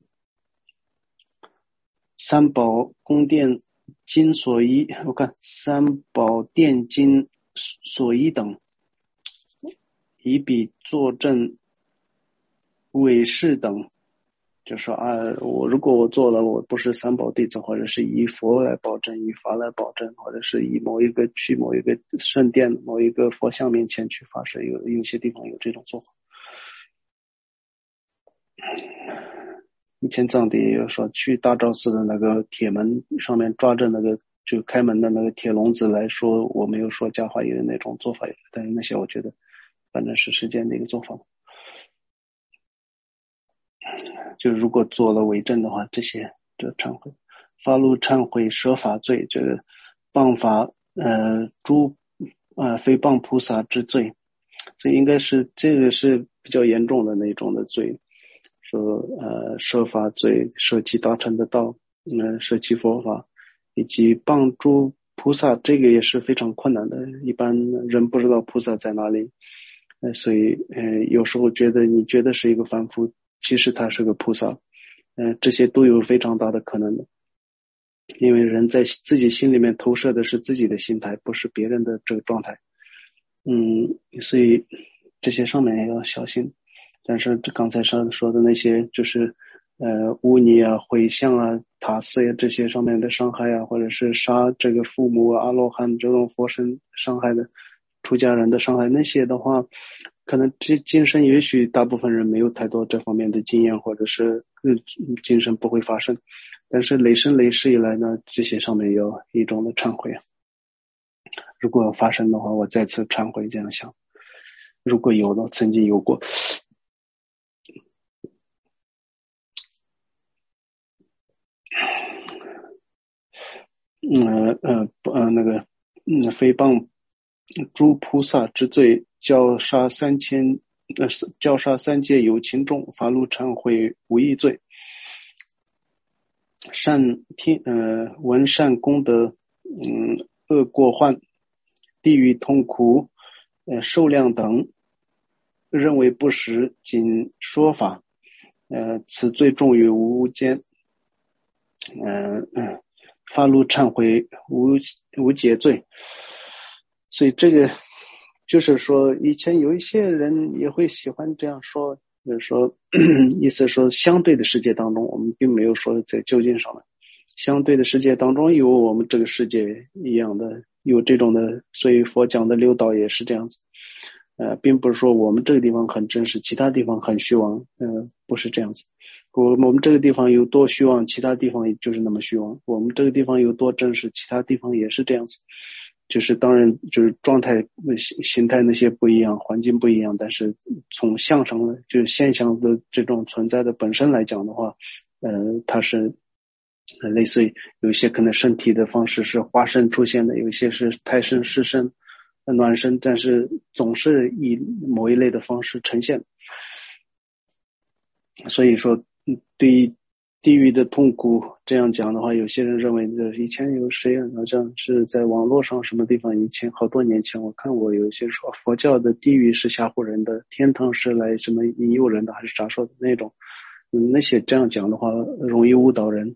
三宝宫殿金所依，我看三宝殿金所依等，以彼作证伪誓等，就说如果我做了，我不是三宝弟子，或者是以佛来保证，以法来保证，或者是以某一个圣殿、某一个佛像面前去发誓，有些地方有这种做法。以前藏地也有说，去大昭寺的那个铁门上面抓着那个就开门的那个铁笼子来说，我没有说假话，有那种做法，但是那些我觉得反正是世间的一个做法。就如果做了伪证的话，这些就忏悔。发怒忏悔舍法罪，这个谤法非谤菩萨之罪，所以应该是这个是比较严重的那种的罪。 说设法最舍弃大乘的道，舍弃佛法，以及帮助菩萨，这个也是非常困难的，一般人不知道菩萨在哪里，所以有时候你觉得是一个凡夫，其实他是个菩萨，这些都有非常大的可能的，因为人在自己心里面投射的是自己的心态，不是别人的这个状态，所以这些上面也要小心。但是刚才说的那些就是污泥啊、毁像啊、塔寺呀这些上面的伤害啊，或者是杀这个父母啊、阿罗汉这种佛身伤害的出家人的伤害，那些的话可能这今生也许大部分人没有太多这方面的经验，或者是今生不会发生，但是累生累世以来呢，这些上面有一种的忏悔，如果发生的话我再次忏悔，这样想，如果有的曾经有过。诽谤诸菩萨之罪，教杀三界有情众，发露忏悔无异罪。闻善功德，恶过患，地狱痛苦，受量等，认为不实，仅说法，此罪重于无间。发露忏悔无解罪。所以这个就是说以前有一些人也会喜欢这样说，就是说意思说相对的世界当中，我们并没有说在究竟上面，相对的世界当中有我们这个世界一样的，有这种的，所以佛讲的六道也是这样子，并不是说我们这个地方很真实，其他地方很虚妄，不是这样子。我们这个地方有多虚妄，其他地方也就是那么虚妄，我们这个地方有多真实，其他地方也是这样子，就是当然就是状态形态那些不一样，环境不一样，但是从相上的就是现象的这种存在的本身来讲的话，它是类似于有一些可能身体的方式是化身出现的，有一些是胎生湿身暖身，但是总是以某一类的方式呈现。所以说对于地狱的痛苦这样讲的话，有些人认为以前有谁好像是在网络上什么地方，以前好多年前我看过有些说佛教的地狱是吓唬人的，天堂是来什么引诱人的，还是啥说的那种，那些这样讲的话容易误导人。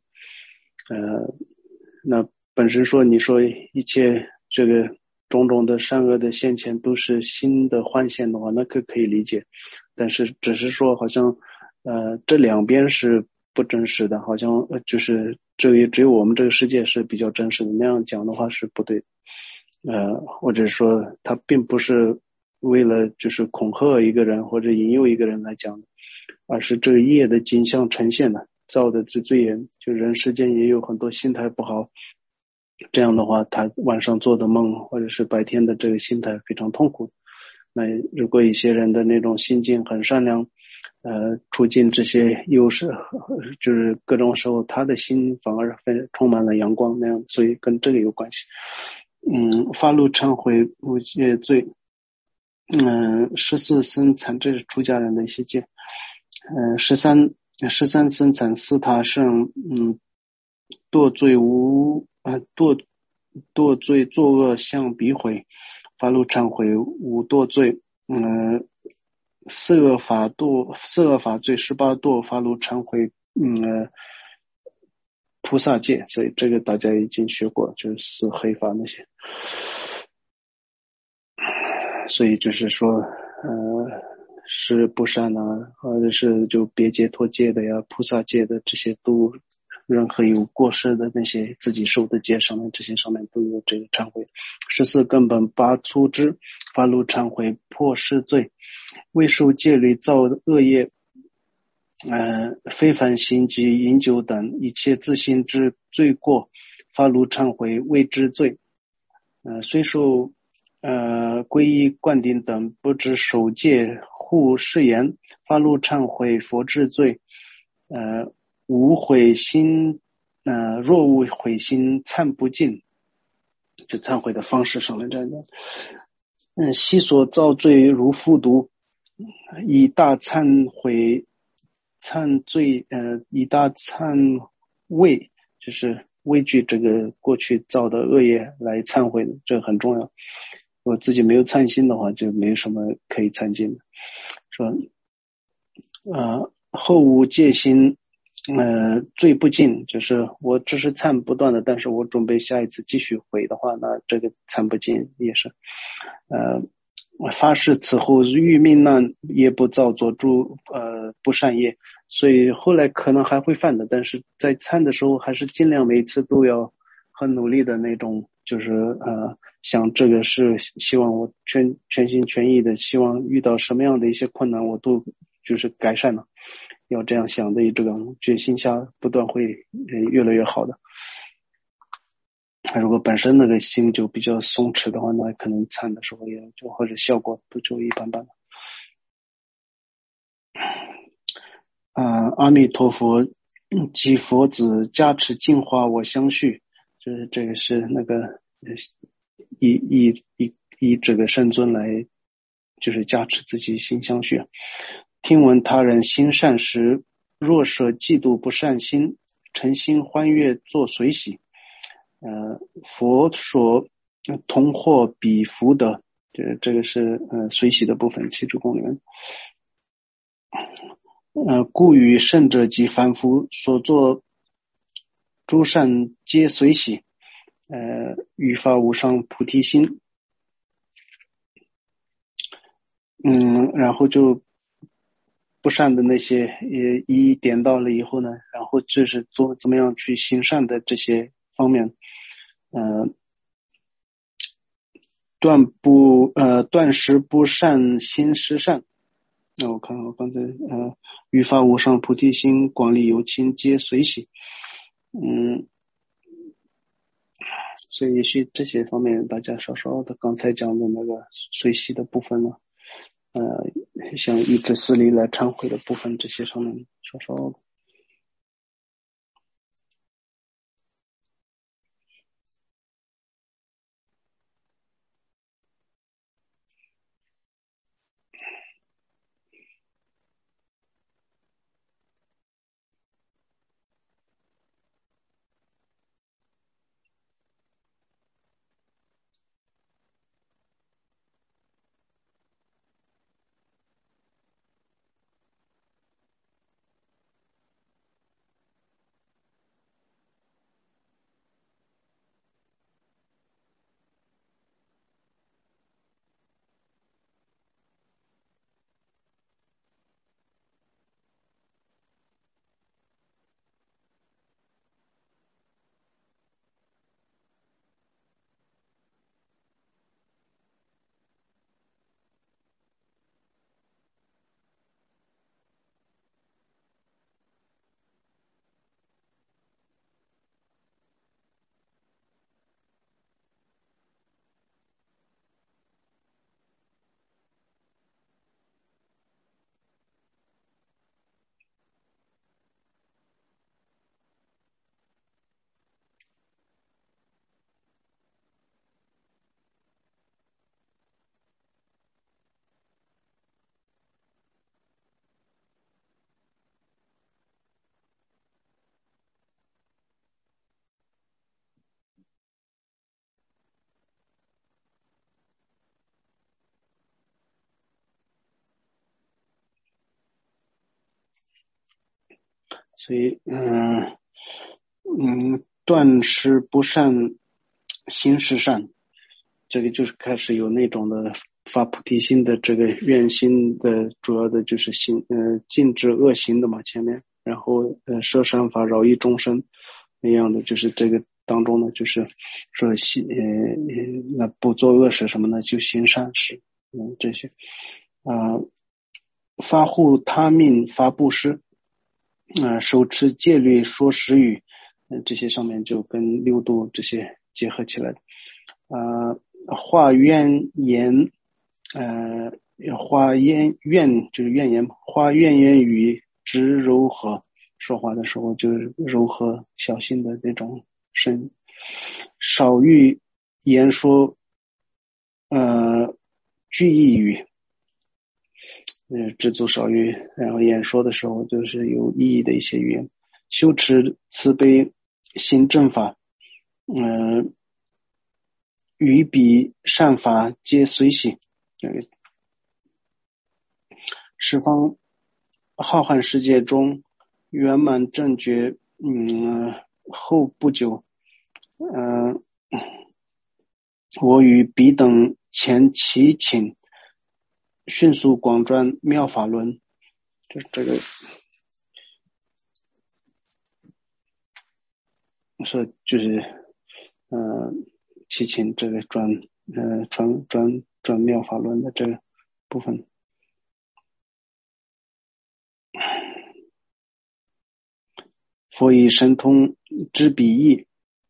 那本身说你说一切这个种种的善恶的现前都是心的幻现的话，那可以理解，但是只是说好像这两边是不真实的，好像就是只有我们这个世界是比较真实的，那样讲的话是不对的。或者说它并不是为了就是恐吓一个人或者引诱一个人来讲的，而是这个业的景象呈现的，造的罪业，就人世间也有很多心态不好，这样的话他晚上做的梦或者是白天的这个心态非常痛苦。那如果一些人的那种心境很善良，处进这些优势，就是各种时候他的心反而充满了阳光那样，所以跟这个有关系。发露忏悔无戒罪，14僧残，这是出家人的一些戒。13僧残四他胜，堕罪作恶向彼悔，发露忏悔无堕罪。四恶法罪18堕发露忏悔，菩萨戒，所以这个大家已经学过，就是四黑法那些。所以就是说是不善啊，或者是就别解脱戒的呀、菩萨戒的，这些都任何有过失的那些自己受的戒上面，这些上面都有这个忏悔。14根本8粗支发露忏悔破世罪，未受戒律造恶业，非凡行及饮酒等一切自心之罪过，发露忏悔未知罪。虽受皈依灌顶等不知守戒护誓言，发露忏悔佛制罪。无悔心，若无悔心忏不尽，就忏悔的方式上面这样的。悉所造罪如复读，以大忏悔忏罪以大忏畏，就是畏惧这个过去造的恶业来忏悔的，这很重要。我自己没有忏心的话，就没有什么可以忏尽的。说后无戒心，罪不尽，就是我只是忏不断的，但是我准备下一次继续悔的话，那这个忏不尽也是，发誓此后遇命难也不造作诸不善业，所以后来可能还会犯的，但是在忏的时候还是尽量每一次都要很努力的那种，就是想这个是希望我全心全意的希望遇到什么样的一些困难我都就是改善了，要这样想的这种决心下不断会越来越好的。如果本身那个心就比较松弛的话，那可能参的时候也就或者效果不就一般般了。阿弥陀佛，及佛子加持净化我相续，就是这个是那个以这个圣尊来就是加持自己心相续。听闻他人心善时，若舍嫉妒不善心，诚心欢悦作随喜。佛说同获彼福德，这个是随喜的部分，七支公里面。故与圣者及凡夫所作诸善皆随喜，欲发无上菩提心。然后就不善的那些也一点到了以后呢，然后就是做怎么样去行善的这些方面，断食不善心施善。那我看我刚才欲发无上菩提心，广利有情皆随喜。所以也许这些方面大家稍稍的刚才讲的那个随喜的部分呢，像一至四力来忏悔的部分，这些上面稍稍的。所以断食不善心是善，这个就是开始有那种的发菩提心的这个愿心的主要的就是禁止恶行的嘛，前面，然后摄善法饶益众生那样的，就是这个当中呢，就是说那不做恶事什么呢，就行善事，这些发护他命发布施，手持戒律说实语，这些上面就跟六度这些结合起来的。化怨言，化怨就是怨言，化怨言语之柔和，说话的时候就是柔和小心的那种声，少欲言说，句意语， 知足少欲，然后演说的时候就是有意义的一些语言。修持慈悲行正法，于彼善法皆随喜。十方浩瀚世界中圆满正觉，后不久，我与彼等前齐请，迅速广专妙法轮。这个是就是齐请这个专妙法轮的这个部分。佛以神通知彼意，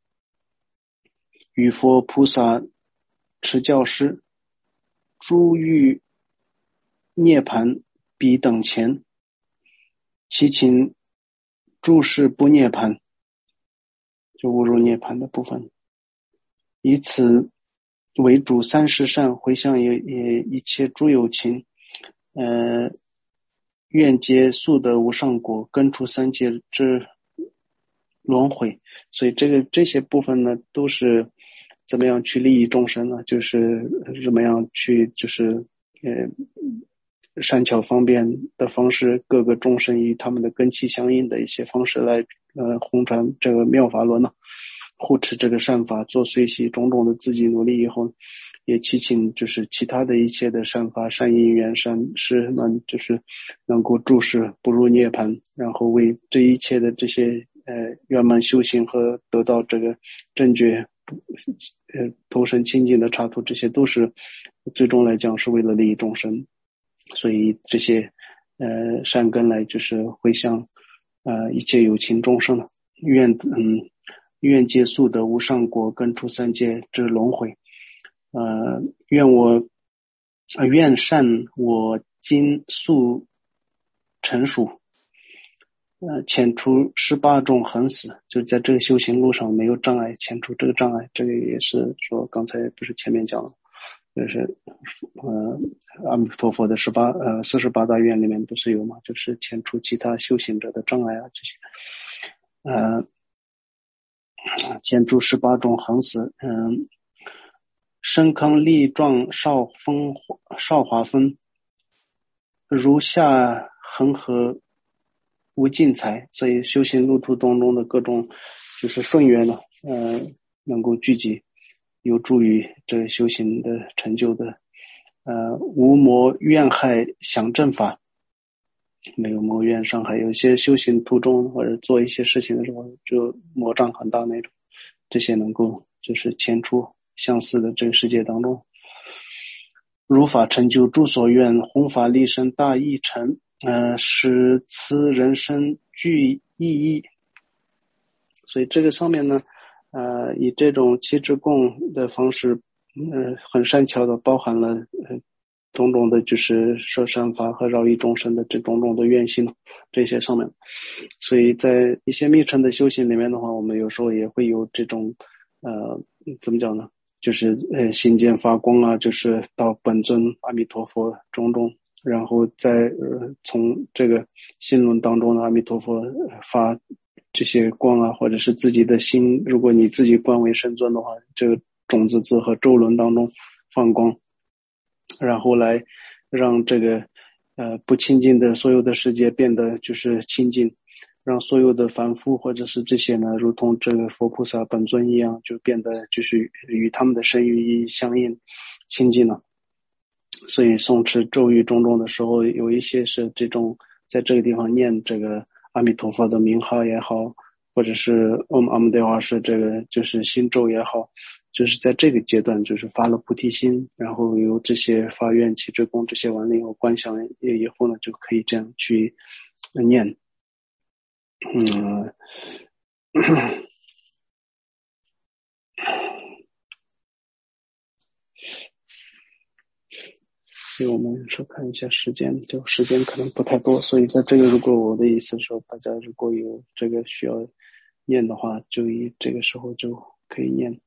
与佛菩萨持教师，诸欲涅盘彼等前，其请诸事不涅盘，就误入涅盘的部分。以此为主三世善，回向也一切诸有情，愿皆速得无上果，根除三界之轮回。所以这些部分呢，都是怎么样去利益众生呢？就是怎么样去就是善巧方便的方式，各个众生与他们的根器相应的一些方式来弘传这个妙法轮呢，护持这个善法，做随喜种种的自己努力以后，也祈请就是其他的一切的善法、善因缘、善事们，就是能够注释不入涅盘，然后为这一切的这些圆满修行和得到这个正觉投身清净的刹土，这些都是最终来讲是为了利益众生。所以这些善根来就是回向一切有情众生的愿皆速得无上果，根除三界之轮回。愿善我今速成熟，遣除18种横死，就在这个修行路上没有障碍，遣除这个障碍。这个也是说刚才不是前面讲了，就是阿弥陀佛的48大愿里面不是有吗？就是遣除其他修行者的障碍啊，这些遣除18种横死，身康力壮少华丰，如下恒河无尽财。所以修行路途当中的各种就是顺缘呢，能够聚集，有助于这个修行的成就的。无魔怨害想正法，没有魔怨伤害。有些修行途中或者做一些事情的时候，就魔障很大那种，这些能够就是遣除相似的这个世界当中。如法成就诸所愿，弘法利生大义成，使此人生具意义。所以这个上面呢，以这种七支供的方式，很善巧的包含了种种的就是摄善法和饶益众生的这种种的愿心，这些上面。所以在一些密乘的修行里面的话，我们有时候也会有这种怎么讲呢，就是心间发光啊，就是到本尊阿弥陀佛种种，然后再从这个心轮当中的阿弥陀佛发这些光啊，或者是自己的心，如果你自己观为圣尊的话，这个种子字和咒轮当中放光，然后来让这个不清净的所有的世界变得就是清净，让所有的凡夫或者是这些呢，如同这个佛菩萨本尊一样，就变得就是与他们的身语意相应清净了。所以诵持咒语种种的时候，有一些是这种在这个地方念这个阿弥陀佛的名号也好，或者是阿弥陀佛是这个就是心咒也好，就是在这个阶段就是发了菩提心，然后有这些发愿起支供这些完了以后观想以后呢，就可以这样去念。所以我们说看一下时间，就时间可能不太多，所以在这个如果我的意思说，大家如果有这个需要念的话，就以这个时候就可以念。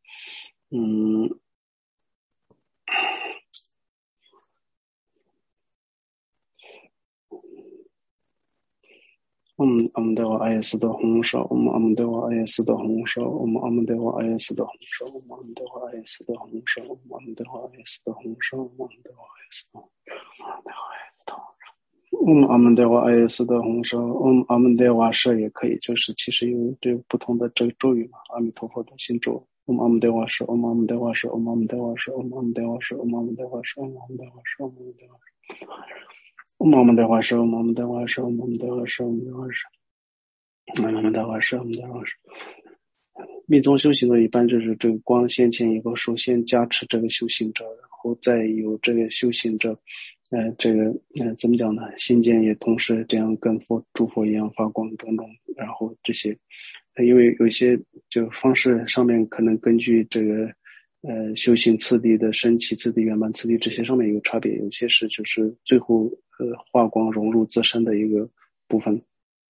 阿姆德瓦艾斯的红烧，阿姆德瓦艾斯的红烧，阿姆德瓦艾斯的红烧，阿姆德瓦艾斯的红烧，阿姆德瓦艾斯的红烧，阿姆德瓦艾斯的红烧。阿门德瓦艾斯的红烧，阿门德瓦舍也可以，就是其实有这不同的这个咒语嘛，阿弥陀佛的心咒，阿门德瓦舍，阿门德瓦舍，阿门德瓦舍，阿门德瓦舍，阿门德瓦舍，阿门德瓦舍，阿门德瓦舍，阿门德瓦舍，阿门德瓦舍，阿门德瓦舍，阿门德瓦舍，阿门德瓦舍，阿门德瓦舍。密宗修行的一般就是这个光现前以后，首先加持这个修行者，然后再有这个修行者。怎么讲呢？心间也同时这样跟诸佛一样发光种种，然后这些，因为有一些就方式上面可能根据这个修行次第的升起次第圆满次第这些上面有差别，有些是就是最后化光融入自身的一个部分，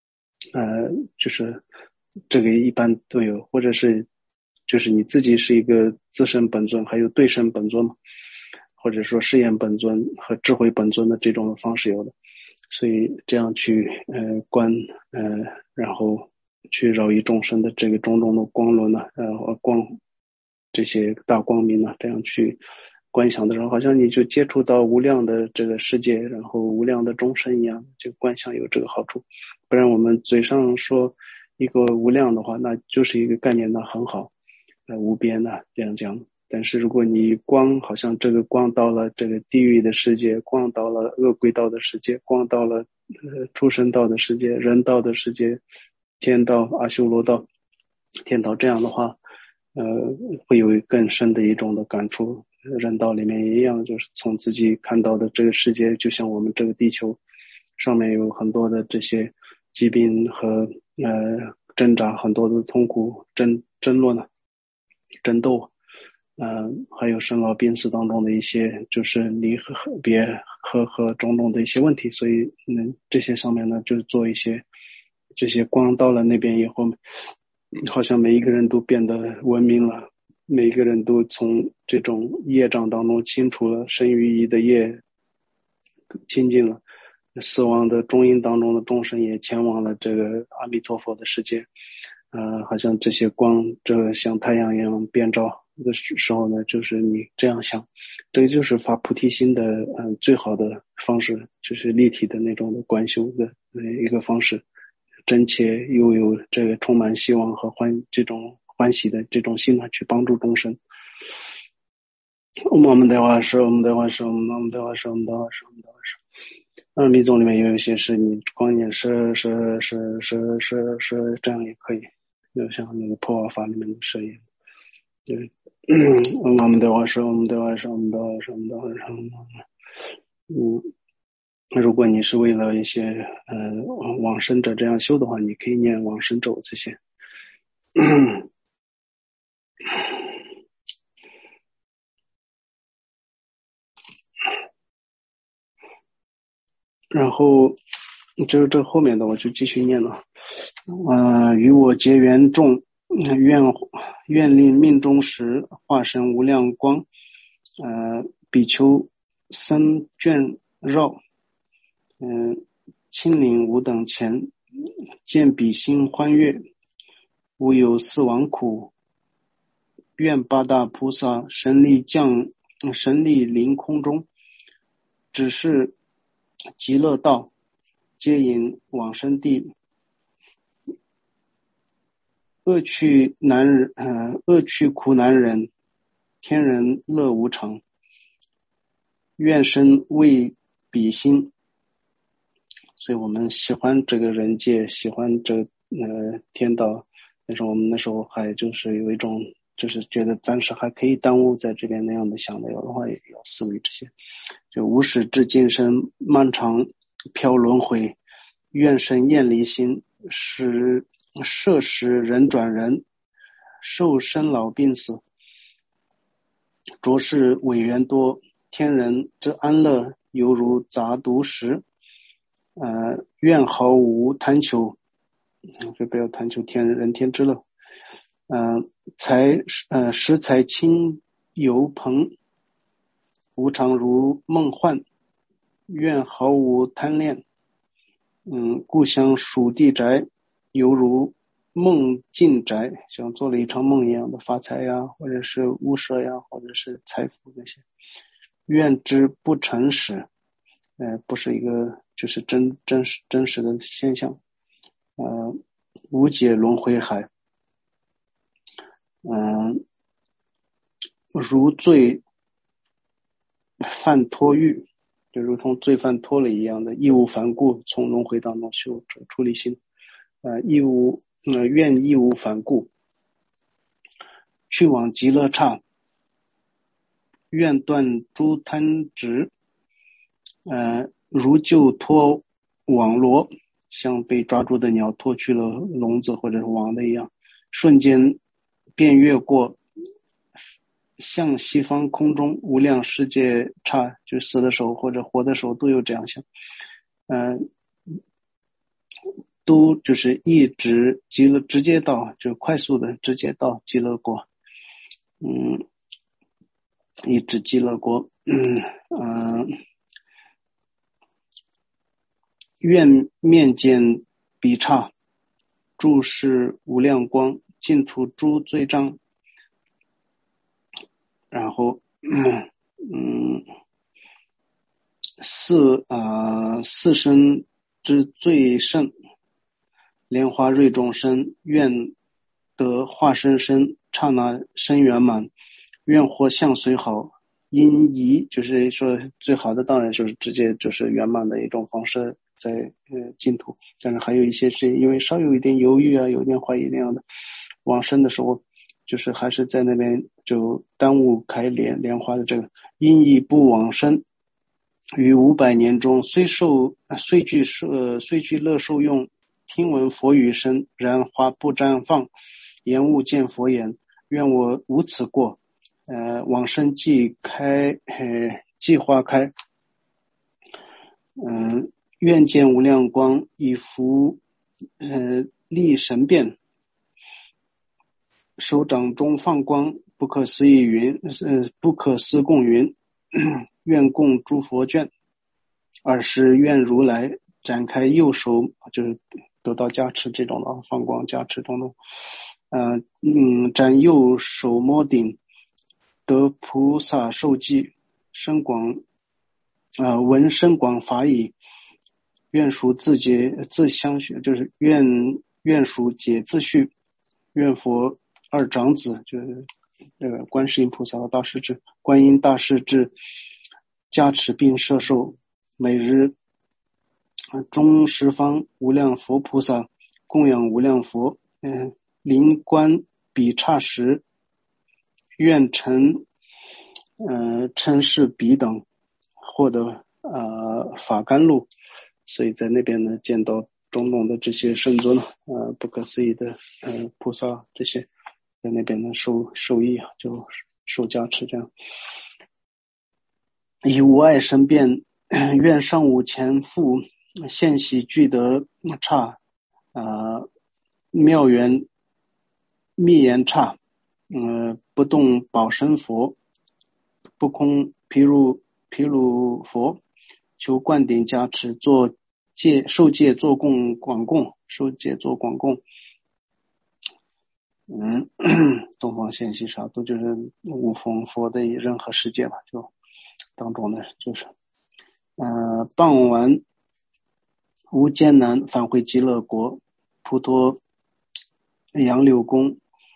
就是这个一般都有，或者是就是你自己是一个自身本尊，还有对身本尊嘛。或者说誓言本尊和智慧本尊的这种方式有的，所以这样去观然后去饶益众生的这个种种的光轮呢，光这些大光明呢，这样去观想的时候，好像你就接触到无量的这个世界，然后无量的众生一样，就观想有这个好处。不然我们嘴上说一个无量的话，那就是一个概念呢很好，无边的这样讲。但是如果你光好像这个光到了这个地狱的世界，光到了恶鬼道的世界，光到了畜生道的世界，人道的世界，天道、阿修罗道、天道，这样的话会有更深的一种的感触。人道里面也一样，就是从自己看到的这个世界，就像我们这个地球上面有很多的这些疾病和挣扎，很多的痛苦争论呢，争斗，还有生老病死当中的一些就是离和别和种种的一些问题，所以这些上面呢就做一些这些光到了那边以后，好像每一个人都变得文明了，每一个人都从这种业障当中清除了，生于意的业清净了，死亡的中阴当中的众生也前往了这个阿弥陀佛的世界，好像这些光这像太阳一样遍照的时候呢，就是你这样想，这个就是发菩提心的最好的方式，就是立体的那种的观修的一个方式，真切又有这个充满希望和这种欢喜的这种心呢，去帮助众生。我们的话是，密宗里面也有一些是你光念是这样也可以，就像那个破瓦法里面的誓言，就是我们的话是，如果你是为了一些往生者这样修的话，你可以念往生咒这些。然后这后面的我就继续念了。与我结缘众，愿令命中时化身无量光，比丘僧眷绕，亲临吾等前，见彼心欢悦，无有死亡苦。愿八大菩萨神力临空中，只是极乐道，皆引往生地。恶趣苦难忍，天人乐无常。愿生为彼心。所以我们喜欢这个人界，喜欢这天道，但是我们那时候还就是有一种就是觉得暂时还可以耽误在这边那样的想的，有的话也要思维这些。就无始至今生漫长飘轮回，愿生厌离心，摄食人转人，受生老病死，着实委员多，天人之安乐犹如杂毒食。愿毫无贪求，就不要贪求人天之乐。食财清油朋，无常如梦幻。愿毫无贪恋。 故乡属地宅，犹如梦境宅，像做了一场梦一样的发财呀，或者是屋舍呀，或者是财富这些。愿之不诚实，不是一个就是真实的现象。无解轮回海，如罪犯脱狱，就如同罪犯脱了一样的，义无反顾从轮回当中修出离心。愿义无反顾去往极乐刹，愿断诸贪执，如就脱网罗，像被抓住的鸟脱去了笼子或者是网的一样，瞬间便越过向西方空中无量世界刹，就死的时候或者活的时候都有这样想，都就是一直极乐直接到，就快速的直接到极乐国，一直极乐国，愿面见彼刹，注视无量光，尽除诸罪障。然后四身之最胜，莲花瑞众生，愿得化身身，刹那身圆满，愿活相随好。因疑就是说最好的当然就是直接就是圆满的一种方式在净土，但是还有一些是因为稍有一点犹豫啊，有点怀疑那样的，往生的时候就是还是在那边就耽误开莲花的这个。因疑不往生，于500年中虽具乐受用，听闻佛语声，然花不绽放，言勿见佛言，愿我无此过。往生即花开，愿见无量光，以福力神变，手掌中放光，不可思议云，不可思共云，愿供诸佛卷。尔时愿如来展开右手，就是得到加持这种的放光加持等等，展右手摸顶，得菩萨受记，深广闻深广法已，愿属自相续，就是愿属解自续，愿佛二长子，就是这个观世音菩萨和大势至，观音大势至加持并摄受，每日中十方无量佛菩萨供养无量佛，临观彼刹时，愿称是彼等获得法甘露。所以在那边呢见到种种的这些圣尊不可思议的菩萨，这些在那边呢受益就受加持这样。以无碍身变，愿上午前复现喜具得刹，妙缘密言刹，不动宝身佛，不空毗卢佛，求灌顶加持，受戒做广供，受戒做广供。东方现西刹都就是五方佛的任何世界吧，就当中呢就是傍完无艰难，返回极乐国，普陀杨柳宫，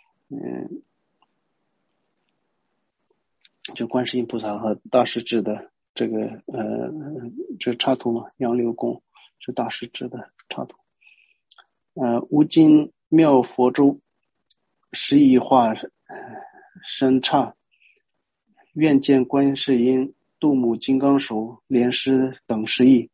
就观世音菩萨和大势至的这个这插图嘛，杨柳宫是大势至的插图。无尽妙佛州，十亿化身刹，愿见观世音，度母金刚手，莲师等十亿。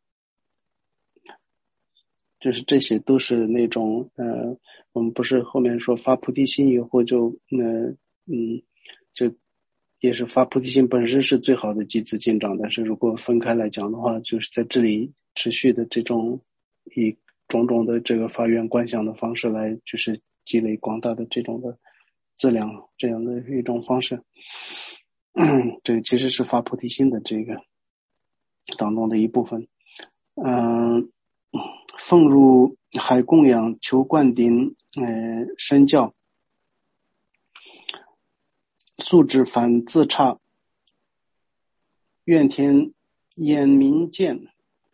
就是这些都是那种我们不是后面说发菩提心以后就就也是发菩提心本身是最好的积资进长，但是如果分开来讲的话，就是在这里持续的这种以种种的这个发愿观想的方式来就是积累广大的这种的资粮，这样的一种方式。这个其实是发菩提心的这个当中的一部分。 奉入海供养，求灌顶身教，素质反自差，愿天眼明见，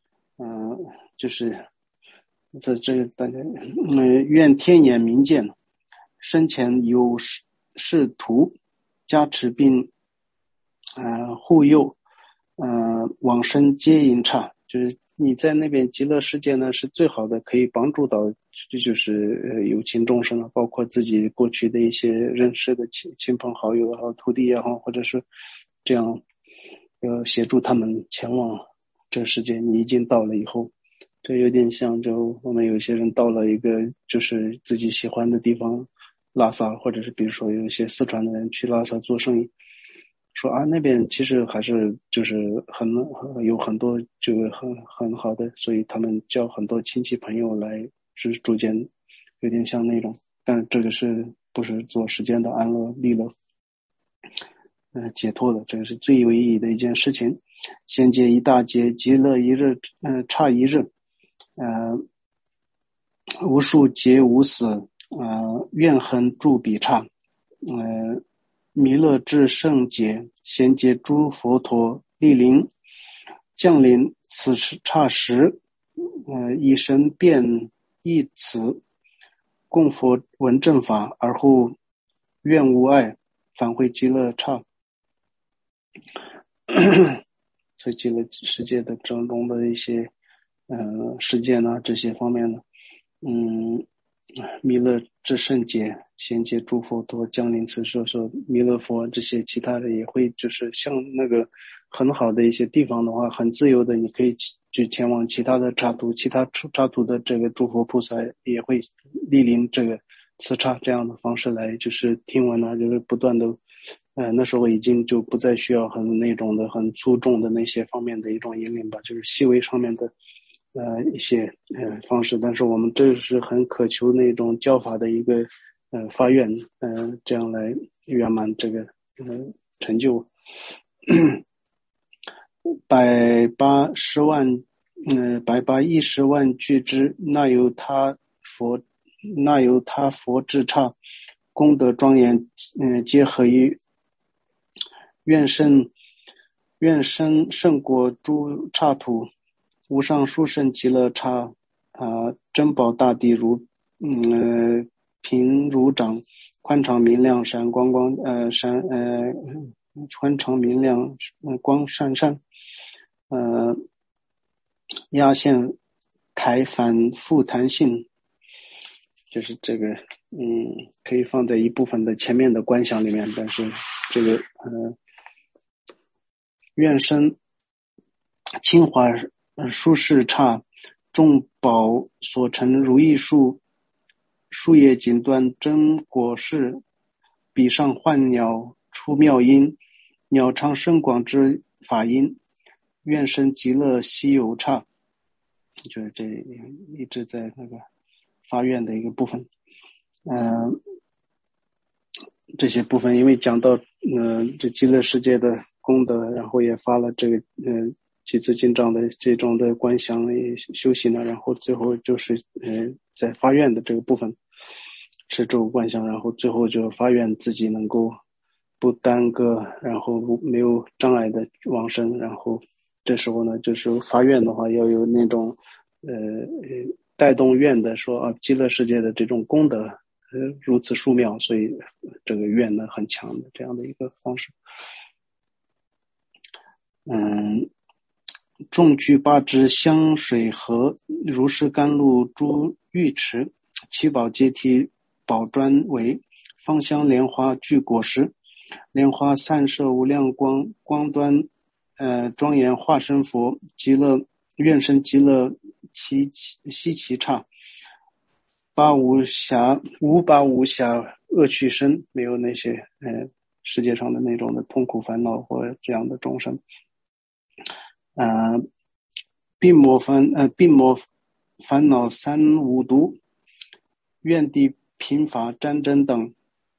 就是这个大家愿天眼明见，生前有仕途加持并护佑，往生接引差，就是你在那边极乐世界呢是最好的，可以帮助到就是有情众生啊，包括自己过去的一些认识的亲朋好友也好，徒弟也好，或者是这样协助他们前往这个世界。你已经到了以后，这有点像就我们有些人到了一个就是自己喜欢的地方，拉萨，或者是比如说有一些四川的人去拉萨做生意，说啊那边其实还是就是有很多这个很好的，所以他们叫很多亲戚朋友来，是逐渐有点像那种，但这个是不是做时间的安乐利乐解脱的，这个是最有意义的一件事情。先结一大劫，极乐一日差一日，无数劫无死，愿恒住彼刹，弥勒至圣劫，衔接诸佛陀莅临降临此刹时，以神变义词供佛闻正法，而后愿无碍返回极乐刹。所以极乐世界的种种的一些事件呢，这些方面呢，弥勒至圣劫，衔接诸佛陀降临此说弥勒佛这些其他的也会，就是像那个很好的一些地方的话，很自由的，你可以去前往其他的刹土，其他刹土的这个诸佛菩萨也会莅临这个此刹这样的方式来，就是听闻啊，就是不断的。那时候已经就不再需要很那种的很粗重的那些方面的一种引领吧，就是细微上面的一些方式，但是我们这是很渴求那种教法的一个发愿，这样来圆满这个成就。百八亿十万俱之，那由他佛智刹，功德庄严，皆合于愿生胜果诸刹土，无上殊胜极乐刹，珍宝大地如平如掌，宽敞明亮闪光宽敞明亮光闪闪，压线台反复弹性，就是这个可以放在一部分的前面的观想里面，但是这个愿生清华殊胜刹，众宝所成如意树叶锦端真果实，彼上幻鸟出妙音，鸟唱深广之法音，愿生极乐稀有刹，就是这一直在那个发愿的一个部分。这些部分因为讲到这极乐世界的功德，然后也发了这个几次进藏的这种的观想修行呢，然后最后就是在发愿的这个部分持咒观想，然后最后就发愿自己能够不耽搁，然后没有障碍的往生，然后这时候呢就是发愿的话要有那种带动愿的说啊极乐世界的这种功德如此殊妙，所以这个愿呢很强的这样的一个方式。众具八支香水河，如是甘露诸浴池，七宝阶梯宝砖围，芳香莲花具果实，莲花散射无量光端，庄严化身佛，极乐愿生极乐稀奇刹，无八无暇恶趣生，没有那些世界上的那种的痛苦烦恼或这样的众生。病魔烦恼三五毒，愿地贫乏战争等，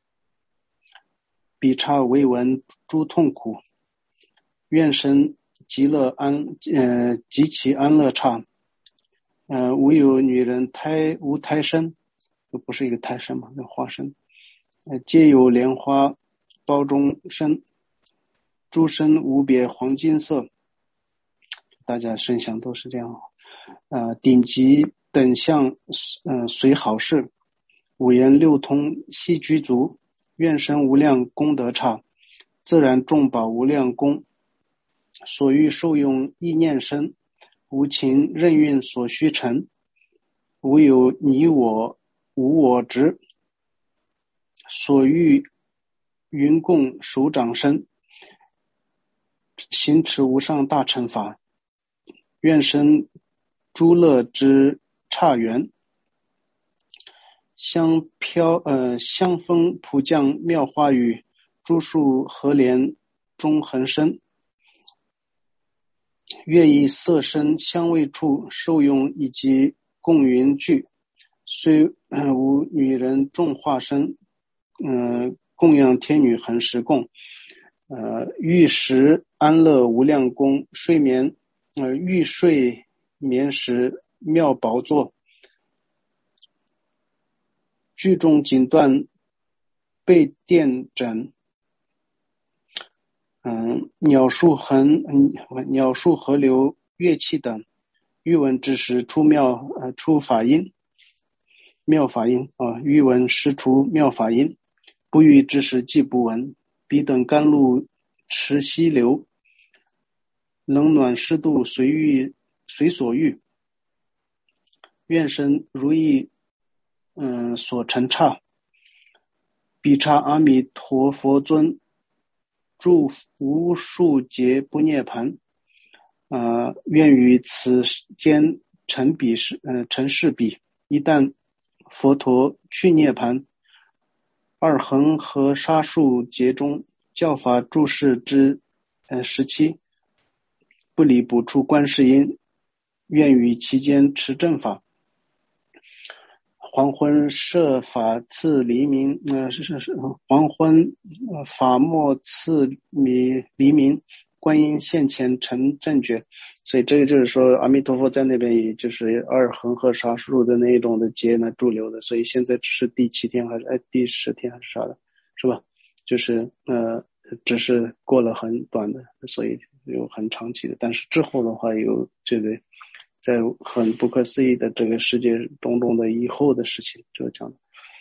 彼刹未闻诸痛苦，愿生极其安乐刹， 无有女人无胎生，不是一个胎生嘛，那花生。皆有莲花包中生，诸身无别黄金色。大家声响都是这样。顶级等相，随好事，五言六通悉具足，愿生无量功德刹，自然众宝无量功，所欲受用意念生，无情任运所须成，无有你我无我执，所欲云供手掌身，行持无上大乘法，愿生诸乐之刹缘，香风普降妙花雨，诸树荷莲中恒生，愿以色身香味处受用以及供云具，虽无女人众化身，供养天女恒时供，欲食安乐无量功，欲睡眠时妙宝座，具中锦缎被垫枕，鸟树河流乐器等，欲闻之时出法音，妙法音欲闻时出妙法音，不欲之时即不闻。彼等甘露池溪流，冷暖湿度随所欲，愿生如意所成刹，彼刹阿弥陀佛尊，住无数劫不涅盘，愿于此间成事彼，一旦佛陀去涅盘，二恒河沙数劫中教法注释之17，不离不出观世音，愿于其间持正法，黄昏设法赐黎明，黄昏法末赐黎明，观音现前成正觉。所以这个就是说阿弥陀佛在那边也就是二恒河沙数的那一种的劫呢驻留的，所以现在只是第7天还是第10天还是啥的，是吧？就是只是过了很短的，所以有很长期的，但是之后的话有这个在很不可思议的这个世界种种的以后的事情，就是这样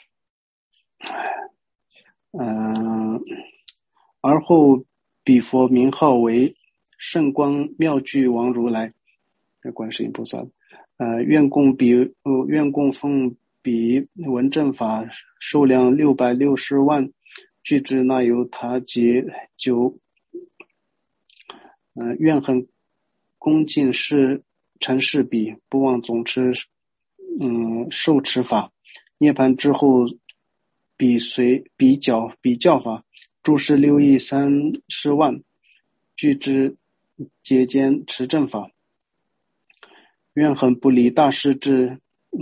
的。而后彼佛名号为圣光妙具王如来，观世音菩萨。愿供奉彼文正法数量660万，具之那由他劫久。愿恒恭敬成事彼，不忘总持受持法，涅槃之后比教法，诸事6亿30万，具之节间持正法。愿恒不离大师至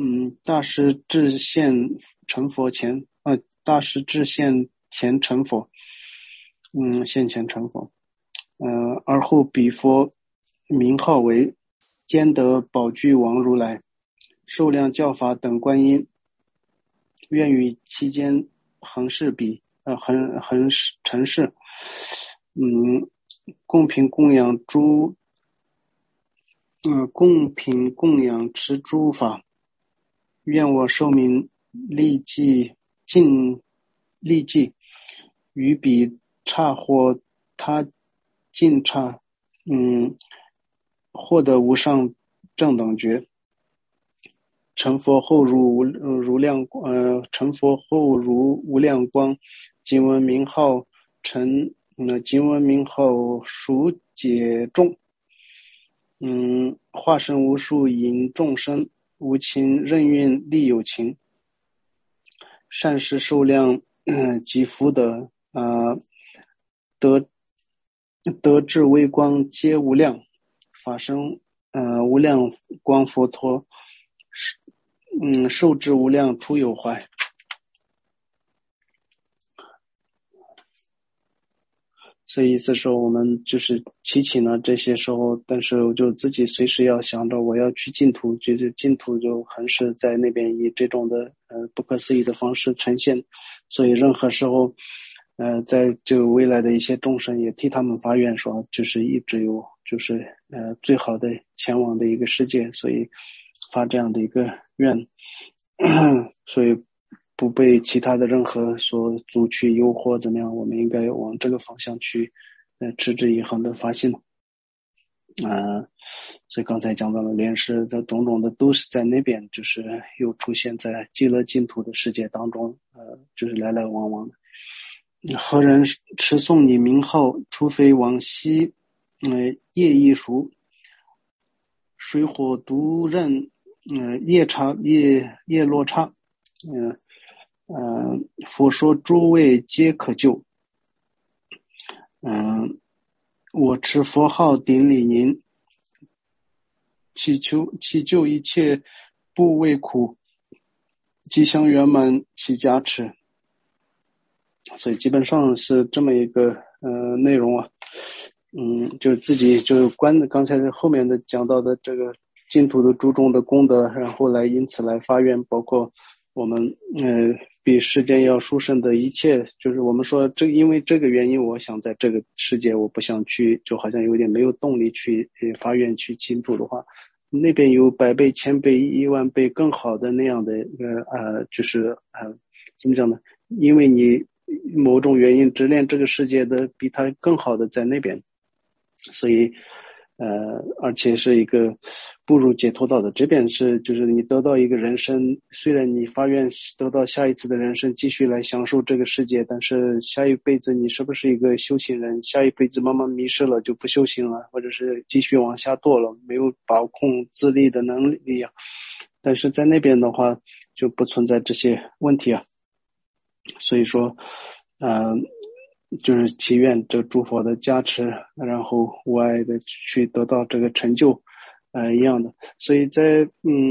现成佛前，大师至现前成佛，现前成佛。而后彼佛名号为坚德宝具王如来，受量教法等观音，愿于期间恒事彼，恒成事，供品供养持诸法，愿我寿命立即于彼刹或他尽刹，获得无上正等觉，成佛后如无量光，今闻名号属解众，化身无数引众生，无情任运力有情，善事受量及福德，得智微光皆无量，法身无量光佛陀，受之无量出有怀。 所以意思说我们就是提起呢这些时候，但是我就自己随时要想着我要去净土，就是净土就还是在那边以这种的不可思议的方式呈现，所以任何时候在这个未来的一些众生也替他们发愿说，就是一直有就是最好的前往的一个世界，所以发这样的一个愿，所以不被其他的任何所阻去诱惑怎么样，我们应该往这个方向去持之以恒的发心。所以刚才讲到了莲师的种种的都是在那边，就是又出现在极乐净土的世界当中，就是来来往往的。何人持诵你名号，除非往昔业亦熟，水火毒刃夜落差，佛说诸位皆可救。我持佛号顶礼您，祈救一切不畏苦，吉祥圆满其加持。所以基本上是这么一个内容啊。就自己就刚才后面的讲到的这个净土的诸众的功德，然后来因此来发愿，包括我们比世间要殊胜的一切，就是我们说因为这个原因，我想在这个世界我不想去，就好像有点没有动力去发愿去净土的话，那边有100倍、1000倍、10000倍更好的那样的就是怎么讲呢？因为你某种原因执念这个世界的比它更好的在那边，所以而且是一个步入解脱道的，这边是就是你得到一个人生，虽然你发愿得到下一次的人生继续来享受这个世界，但是下一辈子你是不是一个修行人，下一辈子慢慢迷失了就不修行了，或者是继续往下堕了，没有把控自力的能力啊。但是在那边的话就不存在这些问题啊。所以说就是祈愿这诸佛的加持，然后无碍的去得到这个成就一样的。所以在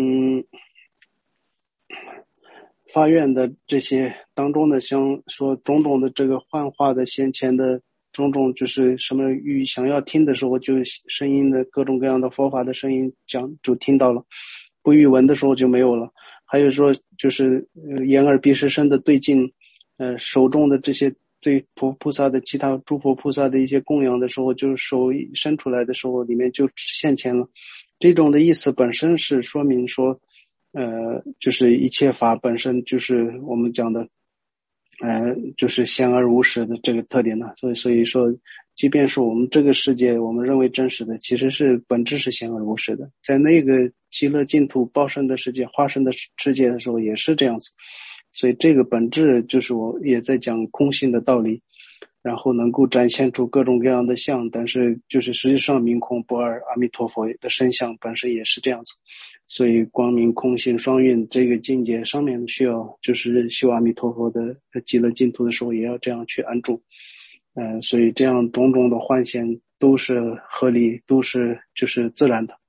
发愿的这些当中呢，像说种种的这个幻化的先前的种种，就是什么想要听的时候，就声音的各种各样的佛法的声音就听到了，不欲闻的时候就没有了。还有说就是眼耳鼻舌身的对境，手中的这些对佛菩萨的其他诸佛菩萨的一些供养的时候，就是手伸出来的时候里面就现前了。这种的意思本身是说明说就是一切法本身就是我们讲的就是显而无实的这个特点呢。所以说即便是我们这个世界我们认为真实的，其实是本质是显而无实的。在那个极乐净土报身的世界化身的世界的时候也是这样子。所以这个本质就是我也在讲空性的道理，然后能够展现出各种各样的相，但是就是实际上明空不二，阿弥陀佛的身相本身也是这样子。所以光明空性双运这个境界上面需要就是修阿弥陀佛的极乐净土的时候也要这样去安住。所以这样种种的幻现都是合理，都是就是自然的。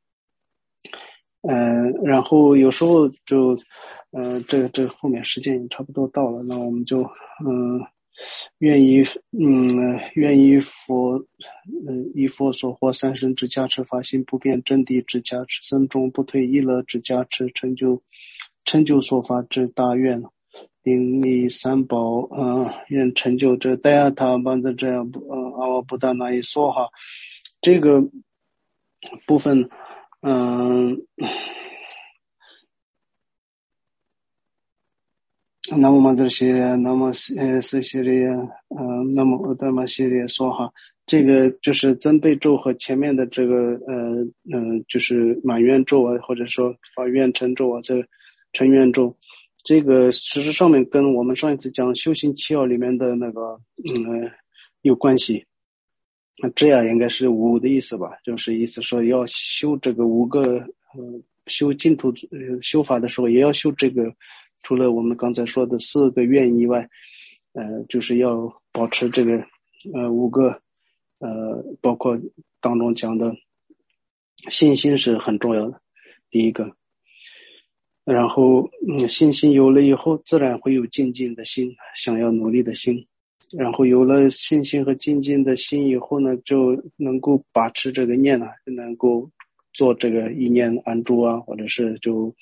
然后有时候就这个后面时间也差不多到了，那我们就愿意依佛所获三身之加持，法心不变真谛之加持，僧众不退意乐之加持，成就所发之大愿，顶礼三宝愿成就这戴亚塔班子这样阿瓦布达那一梭哈。这个部分南无曼德西里南无斯西里南无达玛西里梭哈。这个就是增倍咒和前面的这个就是满愿咒啊，或者说发愿成咒啊，这个成愿咒，这个实质上面跟我们上一次讲修行7要里面的那个有关系。这样应该是5的意思吧，就是意思说要修这个5个修净土修法的时候也要修这个，除了我们刚才说的4个愿以外，就是要保持这个5个包括当中讲的信心是很重要的，第一个。然后信心有了以后，自然会有精进的心，想要努力的心。 然后有了信心和精进的心以后呢，就能够把持这个念啊，能够做这个一念安住啊，或者是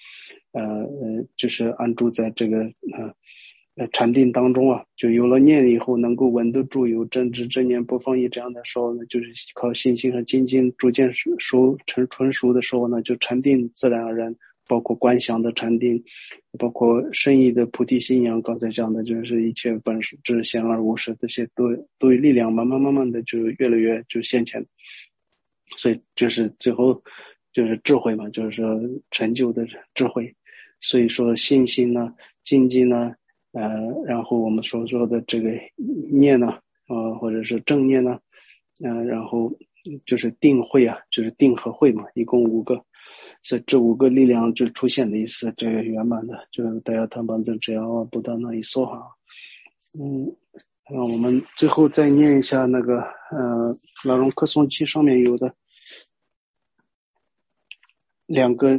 就是安住在这个禅定当中啊，就有了念以后，能够稳得住，有正知正念不放逸这样的时候呢，就是靠信心和精进逐渐纯熟的时候呢，就禅定自然而然，包括观想的禅定，包括深意的菩提心一样，刚才讲的就是一切本质显而无实，这些都有力量，慢慢的就越来越就现前，所以就是最后就是智慧嘛，就是说成就的智慧。所以说信心呢，精进呢，然后我们所说的这个念呢，或者是正念呢，然后就是定慧啊，就是定和慧嘛，一共5个，所以这5个力量就出现的意思，这个圆满的，就是大家谈班子只要不到那一说哈，我们最后再念一下那个老荣课诵记上面有的2个，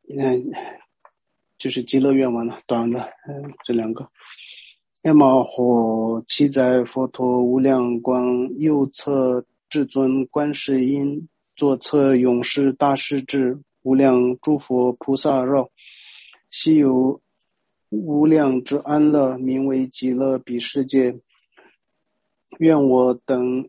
就是极乐愿望的短的，这2个。耶摩诃期在佛陀无量光，右侧至尊观世音，左侧勇士大势至，无量诸佛菩萨绕，悉有无量之安乐，名为极乐彼世界。愿我等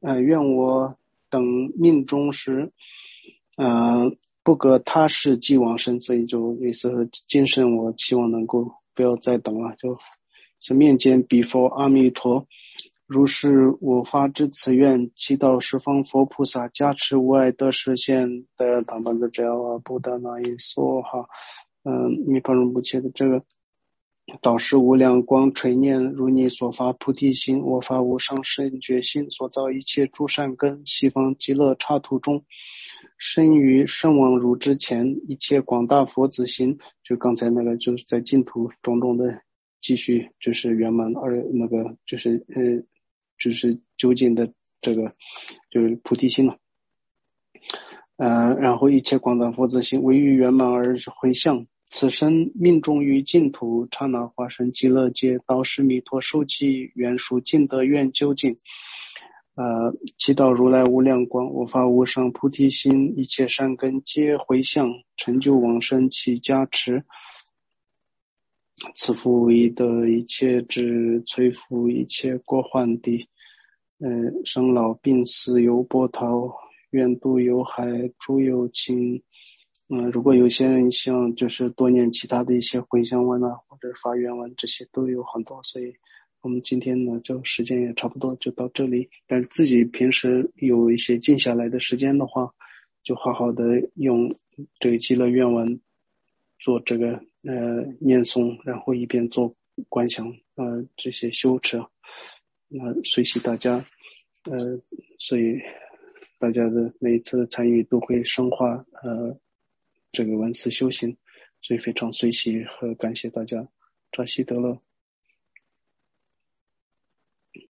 命终时，不隔他世即往生，所以就类似今生我期望能够不要再等了，就是面见彼佛阿弥陀，如是我发之此愿，祈祷十方佛菩萨加持无碍得实现。大家当班子只要不得那一说哈，弥盘如不切的这个。导师无量光垂念，如你所发菩提心，我发无上甚觉心，所造一切诸善根，西方极乐刹土中，生于圣王如之前，一切广大佛子心，就刚才那个就是在净土种种的继续就是圆满，那个就是究竟的这个就是菩提心了。然后一切广大佛子心唯于圆满而回向，此生命中于净土，刹那化身极乐界，导师弥陀受记，愿属尽德愿究竟。祈祷如来无量光，我发无上菩提心，一切善根皆回向，成就往生其加持。此复唯得一切智，摧伏一切过患地。生老病死有波涛，愿度有海诸有情。如果有些人像就是多念其他的一些回向文啊，或者发愿文，这些都有很多，所以我们今天呢就时间也差不多就到这里。但是自己平时有一些静下来的时间的话，就好好的用这个极乐愿文做这个念诵，然后一边做观想这些修持，随喜大家，所以大家的每一次的参与都会深化这个文思修行，所以非常随喜和感谢大家，扎西德勒。